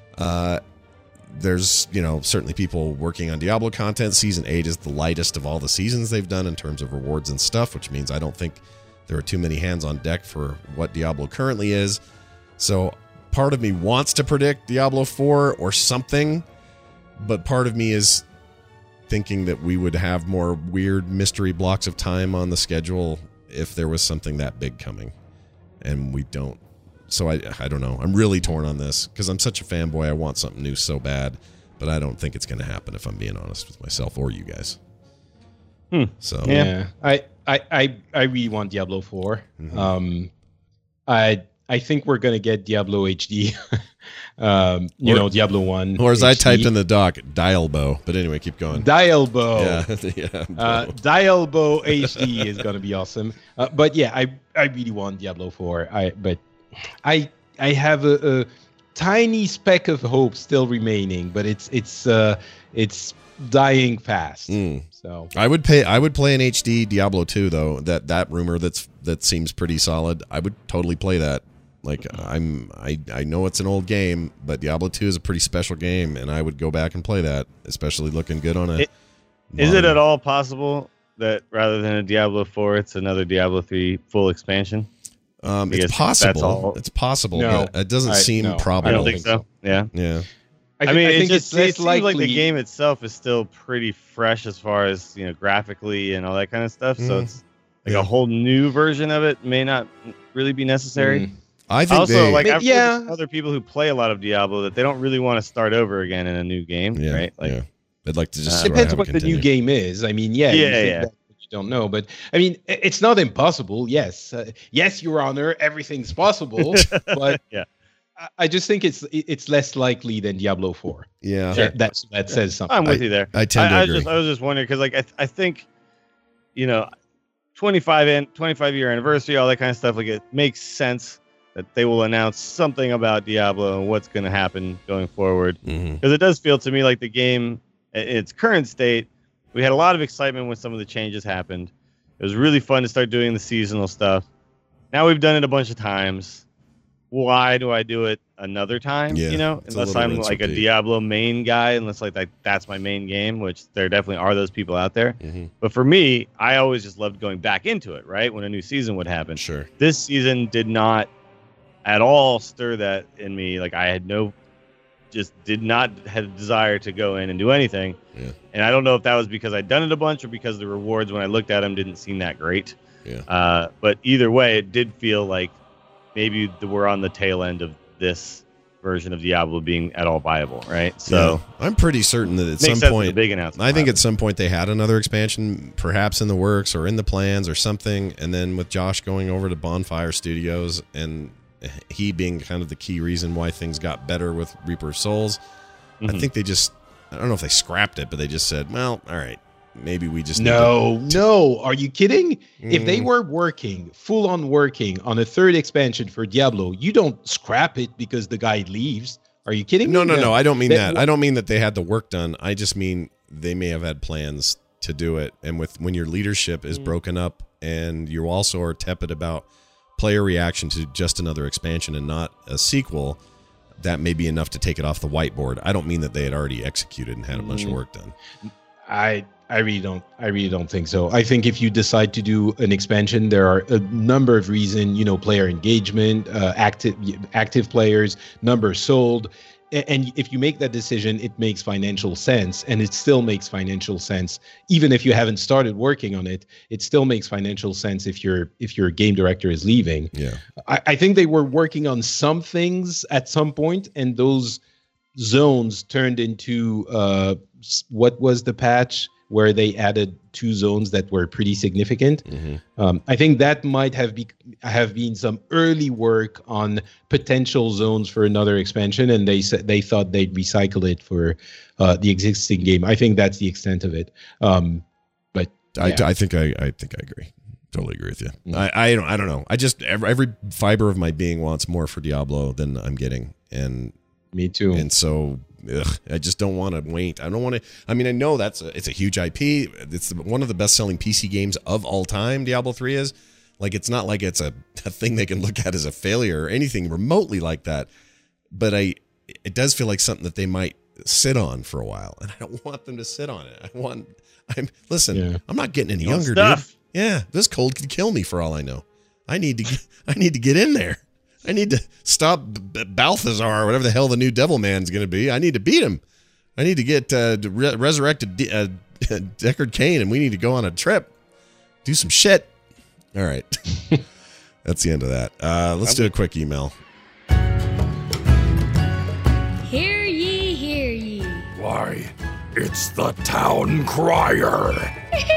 There's, certainly people working on Diablo content. Season 8 is the lightest of all the seasons they've done in terms of rewards and stuff, which means I don't think there are too many hands on deck for what Diablo currently is. So part of me wants to predict Diablo 4 or something, but part of me is thinking that we would have more weird mystery blocks of time on the schedule if there was something that big coming, and we don't. So I don't know. I'm really torn on this because I'm such a fanboy. I want something new so bad, but I don't think it's going to happen, if I'm being honest with myself or you guys. So yeah, I really want Diablo 4. I think we're going to get Diablo HD. Diablo 1. Or as HD. I typed in the doc, Dialbo. But anyway, keep going. Dialbo. Yeah. Dialbo HD is going to be awesome. But yeah, I really want Diablo 4. I have a tiny speck of hope still remaining, but it's dying fast. So I would play an HD Diablo 2 though. That rumor that seems pretty solid. I would totally play that. Like I know it's an old game, but Diablo 2 is a pretty special game, and I would go back and play that, especially looking good on it. Is it at all possible that rather than a Diablo 4, it's another Diablo 3 full expansion? It's possible. It's possible, but it doesn't seem probable. I don't think so. Yeah. I think it seems like the game itself is still pretty fresh as far as graphically and all that kind of stuff. So it's like a whole new version of it may not really be necessary. I think also I've heard from other people who play a lot of Diablo that they don't really want to start over again in a new game, right? Like they'd like to just depends on what the new game is. I mean, you don't know, but I mean, it's not impossible. Yes, Your Honor, everything's possible, but I just think it's less likely than Diablo 4. Yeah, that says something. I'm with you there. I tend to agree. I was just wondering because I think 25-year anniversary, all that kind of stuff. Like it makes sense that they will announce something about Diablo and what's going to happen going forward. Because it does feel to me like the game, in its current state, we had a lot of excitement when some of the changes happened, It was really fun to start doing the seasonal stuff. Now we've done it a bunch of times. Why do I do it another time? Yeah, unless I'm like a Diablo main guy, unless like that's my main game, which there definitely are those people out there. Mm-hmm. But for me, I always just loved going back into it, right? When a new season would happen. Sure. This season did not at all stir that in me. Like I did not have a desire to go in and do anything. Yeah. And I don't know if that was because I'd done it a bunch or because the rewards when I looked at them didn't seem that great. Yeah. But either way, it did feel like maybe we're on the tail end of this version of Diablo being at all viable, right? So I'm pretty certain that at some point, big announcement. I think at some point they had another expansion, perhaps in the works or in the plans or something. And then with Josh going over to Bonfire Studios and he being kind of the key reason why things got better with Reaper of Souls, I think they just, I don't know if they scrapped it, but they just said, well, all right, maybe we just no. Are you kidding? If they were full on working on a third expansion for Diablo, you don't scrap it because the guy leaves. Are you kidding me? No. I don't mean that. I don't mean that they had the work done. I just mean they may have had plans to do it. And when your leadership is broken up and you also are tepid about player reaction to just another expansion and not a sequel, that may be enough to take it off the whiteboard. I don't mean that they had already executed and had a bunch of work done. I really don't think so. I think if you decide to do an expansion, there are a number of reasons, player engagement, active players, number sold. And if you make that decision, it makes financial sense, and it still makes financial sense. Even if you haven't started working on it, it still makes financial sense if your game director is leaving. Yeah. I think they were working on some things at some point, and those zones turned into what was the patch where they added 2 zones that were pretty significant. I think that might have been some early work on potential zones for another expansion, and they thought they'd recycle it for the existing game. I think that's the extent of it. But yeah. I think I agree. Totally agree with you. I don't know. I just every fiber of my being wants more for Diablo than I'm getting, and me too. And so I just don't want to wait. I don't want to. I mean, I know it's a huge IP. It's one of the best-selling PC games of all time. Diablo 3 is. Like, it's not like it's a thing they can look at as a failure or anything remotely like that. But it does feel like something that they might sit on for a while, and I don't want them to sit on it. I'm not getting any younger, dude. Yeah, this cold could kill me for all I know. I need to get in there. I need to stop Balthazar or whatever the hell the new devil man's going to be. I need to beat him. I need to get resurrected Deckard Cain, and we need to go on a trip, do some shit. All right. That's the end of that. Let's do a quick email. Hear ye, hear ye. Why, it's the Town Crier.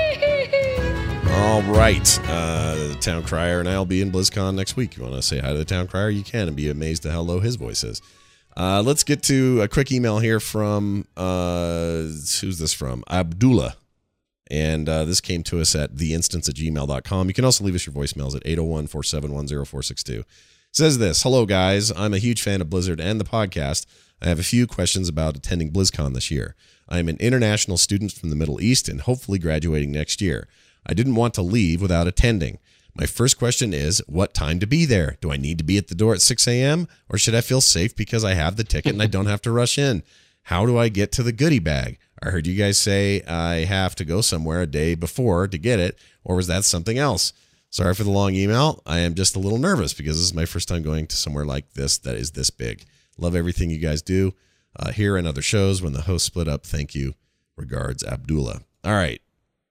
All right. The Town Crier and I'll be in BlizzCon next week. You want to say hi to the Town Crier? You can and be amazed at how low his voice is. Let's get to a quick email here from, who's this from? Abdullah. And this came to us at theinstance@gmail.com. You can also leave us your voicemails at 801-471-0462. It says this: Hello, guys. I'm a huge fan of Blizzard and the podcast. I have a few questions about attending BlizzCon this year. I am an international student from the Middle East and hopefully graduating next year. I didn't want to leave without attending. My first question is, what time to be there? Do I need to be at the door at 6 a.m. or should I feel safe because I have the ticket and I don't have to rush in? How do I get to the goodie bag? I heard you guys say I have to go somewhere a day before to get it, or was that something else? Sorry for the long email. I am just a little nervous because this is my first time going to somewhere like this that is this big. Love everything you guys do here and other shows. When the hosts split up, thank you. Regards, Abdullah. All right.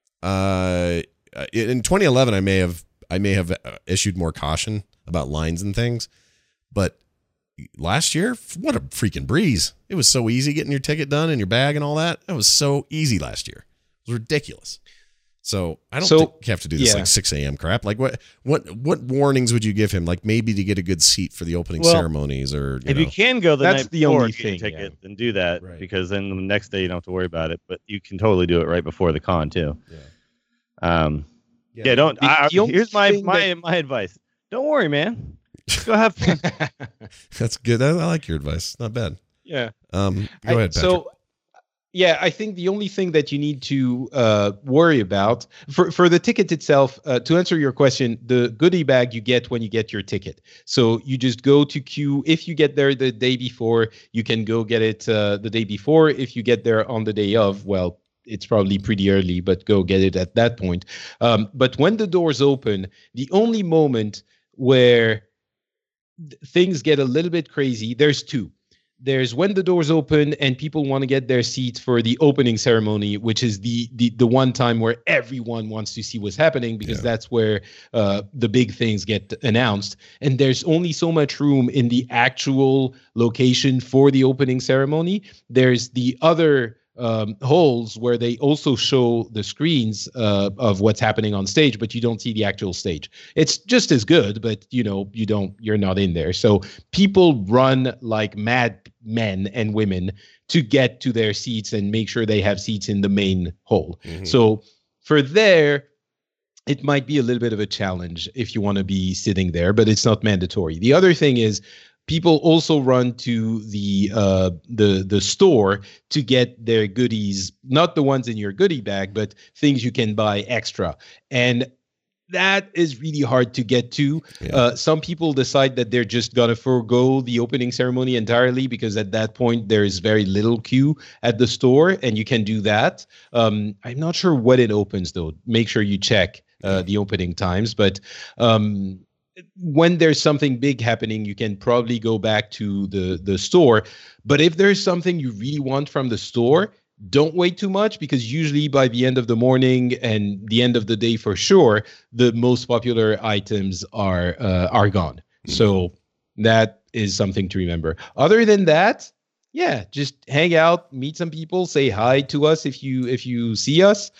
In 2011, I may have issued more caution about lines and things, but last year, what a freaking breeze! It was so easy getting your ticket done and your bag and all that. It was so easy last year. It was ridiculous. So I don't think you have to do this like 6 a.m. crap. Like what warnings would you give him? Like maybe to get a good seat for the opening ceremonies, or you can go that's night the before only and get your thing, ticket and do that, Right. because then the next day you don't have to worry about it. But you can totally do it right before the con too. Don't. Here's my advice. Don't worry, man. Just go have fun. That's good. I like your advice. Not bad. Yeah. Go ahead, Patrick. So Yeah, I think the only thing that you need to worry about for the ticket itself, to answer your question, the goodie bag you get when you get your ticket. So you just go to queue. If you get there the day before, you can go get it the day before. If you get there on the day of, well, it's probably pretty early, but go get it at that point. But when the doors open, the only moment where things get a little bit crazy, there's two. There's when the doors open and people want to get their seats for the opening ceremony, which is the one time where everyone wants to see what's happening, because that's where the big things get announced. And there's only so much room in the actual location for the opening ceremony. There's the other holes where they also show the screens of what's happening on stage, but you don't see the actual stage. It's just as good, but you're not in there. So people run like mad men and women to get to their seats and make sure they have seats in the main hole. Mm-hmm. So for there, it might be a little bit of a challenge if you want to be sitting there, but it's not mandatory. The other thing is, people also run to the store to get their goodies, not the ones in your goodie bag, but things you can buy extra. And that is really hard to get to. Yeah. Some people decide that they're just going to forego the opening ceremony entirely, because at that point there is very little queue at the store, and you can do that. I'm not sure when it opens, though. Make sure you check the opening times. But when there's something big happening, you can probably go back to the store. But if there's something you really want from the store, don't wait too much, because usually by the end of the morning and the end of the day for sure, the most popular items are gone. Mm-hmm. So that is something to remember. Other than that, yeah, just hang out, meet some people, say hi to us if you see us,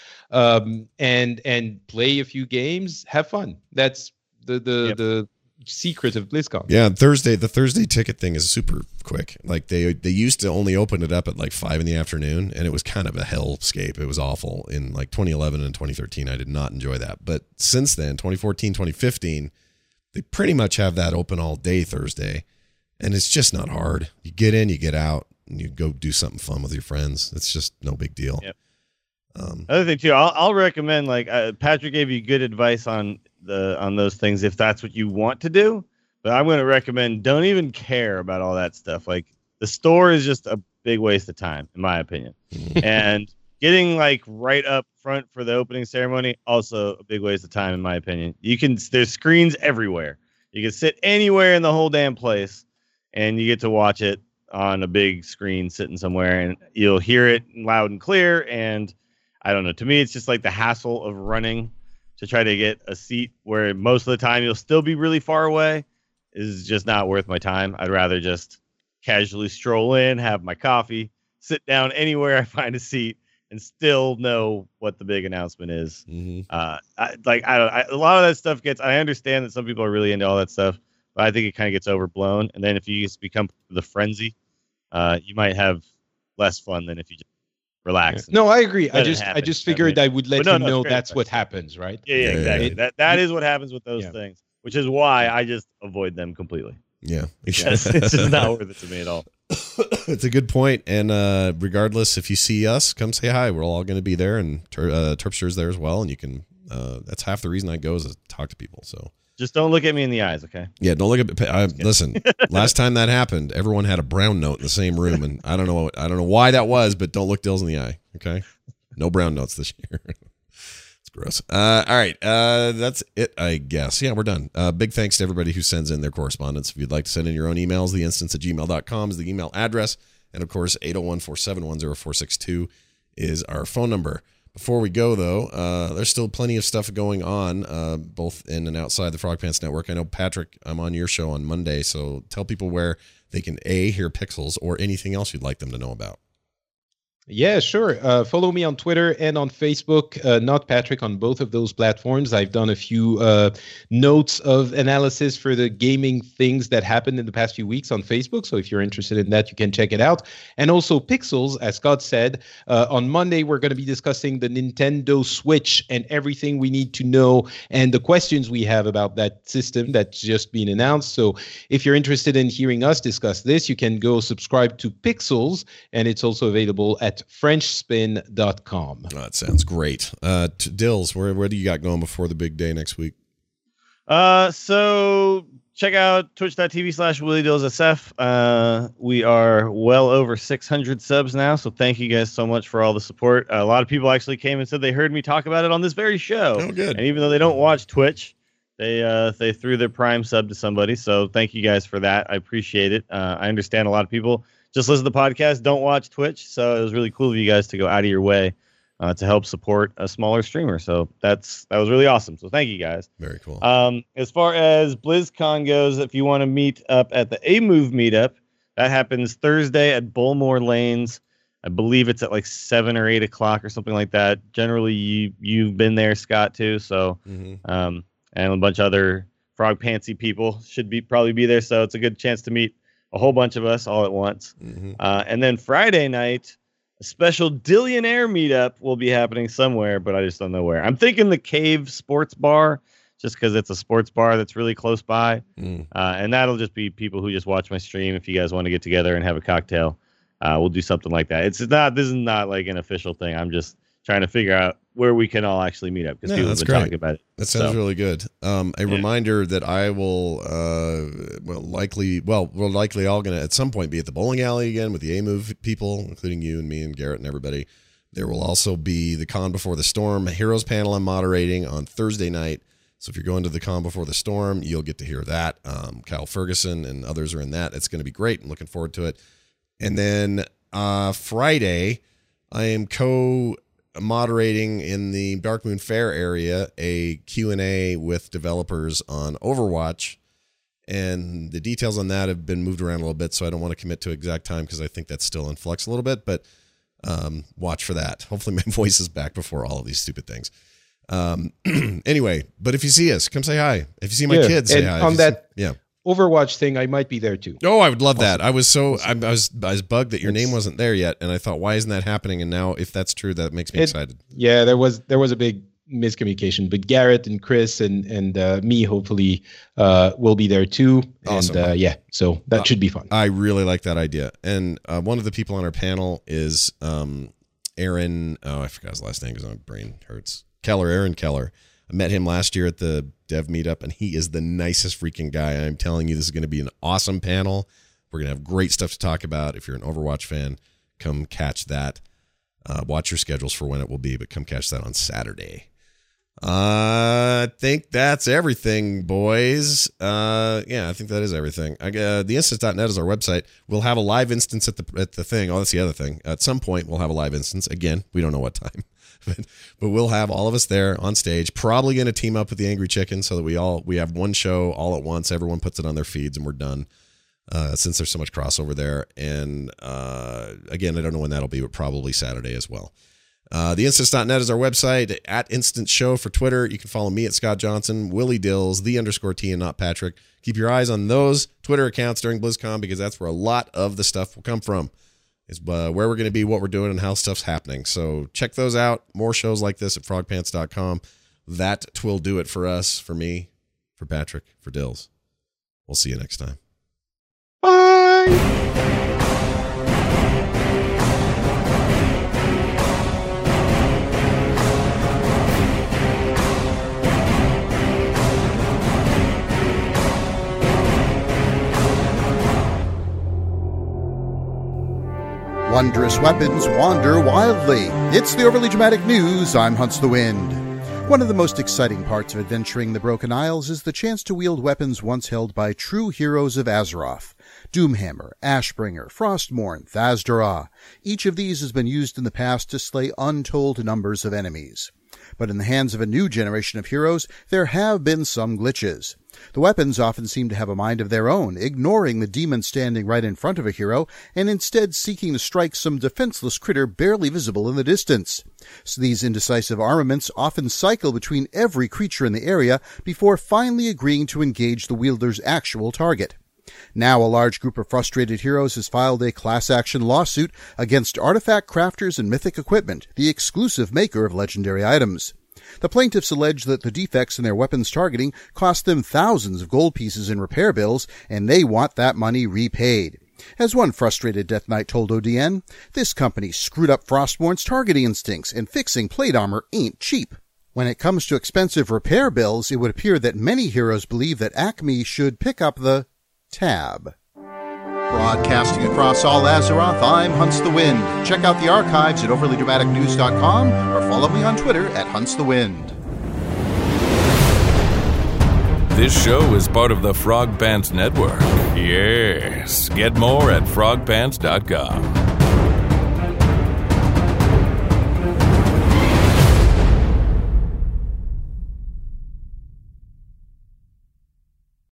and play a few games, have fun. That's the secret of BlizzCon. Yeah, the Thursday ticket thing is super quick. Like they used to only open it up at like 5 p.m, and it was kind of a hellscape. It was awful in like 2011 and 2013. I did not enjoy that. But since then, 2014, 2015, they pretty much have that open all day Thursday, and it's just not hard. You get in, you get out, and you go do something fun with your friends. It's just no big deal. Yep. Other thing too, I'll recommend, like Patrick gave you good advice on those things if that's what you want to do, but I'm going to recommend don't even care about all that stuff. Like the store is just a big waste of time, in my opinion. And getting like right up front for the opening ceremony, also a big waste of time, in my opinion. There's screens everywhere. You can sit anywhere in the whole damn place, and you get to watch it on a big screen sitting somewhere, and you'll hear it loud and clear. And I don't know, to me, it's just like the hassle of running to try to get a seat where most of the time you'll still be really far away is just not worth my time. I'd rather just casually stroll in, have my coffee, sit down anywhere I find a seat, and still know what the big announcement is. Mm-hmm. A lot of that stuff I understand that some people are really into all that stuff, but I think it kind of gets overblown. And then if you just become the frenzy, you might have less fun than if you just relax. No, I agree. I just figured I would let him know that's what happens, right? Yeah, exactly. That is what happens with those things, which is why I just avoid them completely. Yeah. It's just not worth it to me at all. It's a good point. And regardless, if you see us, come say hi. We're all going to be there, and Terpster's there as well. And you can, that's half the reason I go, is to talk to people. So just don't look at me in the eyes, okay? Yeah, don't look at me. Listen, last time that happened, everyone had a brown note in the same room, and I don't know why that was, but don't look Dills in the eye, okay? No brown notes this year. It's gross. All right, that's it, I guess. Yeah, we're done. Big thanks to everybody who sends in their correspondence. If you'd like to send in your own emails, theinstance@gmail.com is the email address, and of course, 801-471-0462 is our phone number. Before we go, though, there's still plenty of stuff going on, both in and outside the Frog Pants Network. I know, Patrick, I'm on your show on Monday, so tell people where they can, hear Pixels or anything else you'd like them to know about. Yeah, sure. Follow me on Twitter and on Facebook, not Patrick, on both of those platforms. I've done a few notes of analysis for the gaming things that happened in the past few weeks on Facebook. So if you're interested in that, you can check it out. And also Pixels, as Scott said, on Monday, we're going to be discussing the Nintendo Switch and everything we need to know and the questions we have about that system that's just been announced. So if you're interested in hearing us discuss this, you can go subscribe to Pixels, and it's also available at at FrenchSpin.com. Oh, that sounds great. Dills, where do you got going before the big day next week? So check out twitch.tv/WillieDillsSF. We are well over 600 subs now, so thank you guys so much for all the support. A lot of people actually came and said they heard me talk about it on this very show. Oh, good. And even though they don't watch Twitch, they threw their Prime sub to somebody, so thank you guys for that. I appreciate it. I understand a lot of people just listen to the podcast, don't watch Twitch, so it was really cool of you guys to go out of your way to help support a smaller streamer. So that was really awesome. So thank you guys. Very cool. As far as BlizzCon goes, if you want to meet up at the A-Move meetup, that happens Thursday at Bullmore Lanes. I believe it's at like 7 or 8 o'clock or something like that. Generally, you've been there, Scott, too. So, and a bunch of other Frog Pantsy people should probably be there. So it's a good chance to meet a whole bunch of us all at once. And then Friday night, a special Dillionaire meetup will be happening somewhere, but I just don't know where. I'm thinking the Cave Sports Bar, just because it's a sports bar that's really close by. And that'll just be people who just watch my stream. If you guys want to get together and have a cocktail, we'll do something like that. This is not like an official thing. I'm just trying to figure out where we can all actually meet up, because people have been talking about it. That sounds really good. Reminder that I will we're likely all going to at some point be at the bowling alley again with the A-Move people, including you and me and Garrett and everybody. There will also be the Con Before the Storm Heroes panel I'm moderating on Thursday night. So if you're going to the Con Before the Storm, you'll get to hear that. Kyle Ferguson and others are in that. It's going to be great. I'm looking forward to it. And then Friday, I am moderating in the Dark Moon Fair area a Q&A with developers on Overwatch, and the details on that have been moved around a little bit, so I don't want to commit to exact time because I think that's still in flux a little bit, but watch for that. Hopefully my voice is back before all of these stupid things. Anyway, but if you see us, come say hi. If you see my kids, say hi. On that Overwatch thing, I might be there too. Oh, I would love that. I was bugged that your name wasn't there yet, and I thought, why isn't that happening? And now, if that's true, that makes me excited. Yeah, there was a big miscommunication, but Garrett and Chris and me hopefully will be there too. Awesome. And so that should be fun. I really like that idea. And one of the people on our panel is Aaron. Oh, I forgot his last name because my brain hurts. Aaron Keller. I met him last year at the dev meetup, and he is the nicest freaking guy. I'm telling you, this is going to be an awesome panel. We're going to have great stuff to talk about. If you're an Overwatch fan, come catch that. Watch your schedules for when it will be, but come catch that on Saturday. I think that's everything, boys. I think that is everything. Theinstance.net is our website. We'll have a live instance at the thing. Oh, that's the other thing. At some point, we'll have a live instance. Again, we don't know what time. But we'll have all of us there on stage, probably going to team up with the Angry Chicken so that we have one show all at once. Everyone puts it on their feeds and we're done, since there's so much crossover there. And again, I don't know when that'll be, but probably Saturday as well. Theinstance.net is our website. At Instant Show for Twitter. You can follow me at Scott Johnson, Willie Dills, _T and not Patrick. Keep your eyes on those Twitter accounts during BlizzCon, because that's where a lot of the stuff will come from. Is where we're going to be, what we're doing, and how stuff's happening. So check those out. More shows like this at frogpants.com. That will do it for us, for me, for Patrick, for Dills. We'll see you next time. Bye! Wondrous weapons wander wildly. It's the Overly Dramatic News. I'm Hunts the Wind. One of the most exciting parts of adventuring the Broken Isles is the chance to wield weapons once held by true heroes of Azeroth. Doomhammer, Ashbringer, Frostmourne, Thas'dorah. Each of these has been used in the past to slay untold numbers of enemies. But in the hands of a new generation of heroes, there have been some glitches. The weapons often seem to have a mind of their own, ignoring the demon standing right in front of a hero, and instead seeking to strike some defenseless critter barely visible in the distance. So these indecisive armaments often cycle between every creature in the area before finally agreeing to engage the wielder's actual target. Now a large group of frustrated heroes has filed a class-action lawsuit against Artifact Crafters and Mythic Equipment, the exclusive maker of legendary items. The plaintiffs allege that the defects in their weapons targeting cost them thousands of gold pieces in repair bills, and they want that money repaid. As one frustrated Death Knight told ODN, this company screwed up Frostmourn's targeting instincts, and fixing plate armor ain't cheap. When it comes to expensive repair bills, it would appear that many heroes believe that Acme should pick up the tab. Broadcasting across all Azeroth, I'm Hunts the Wind. Check out the archives at overlydramaticnews.com or follow me on Twitter at Hunts the Wind. This show is part of the Frog Pants Network. Yes. Get more at frogpants.com.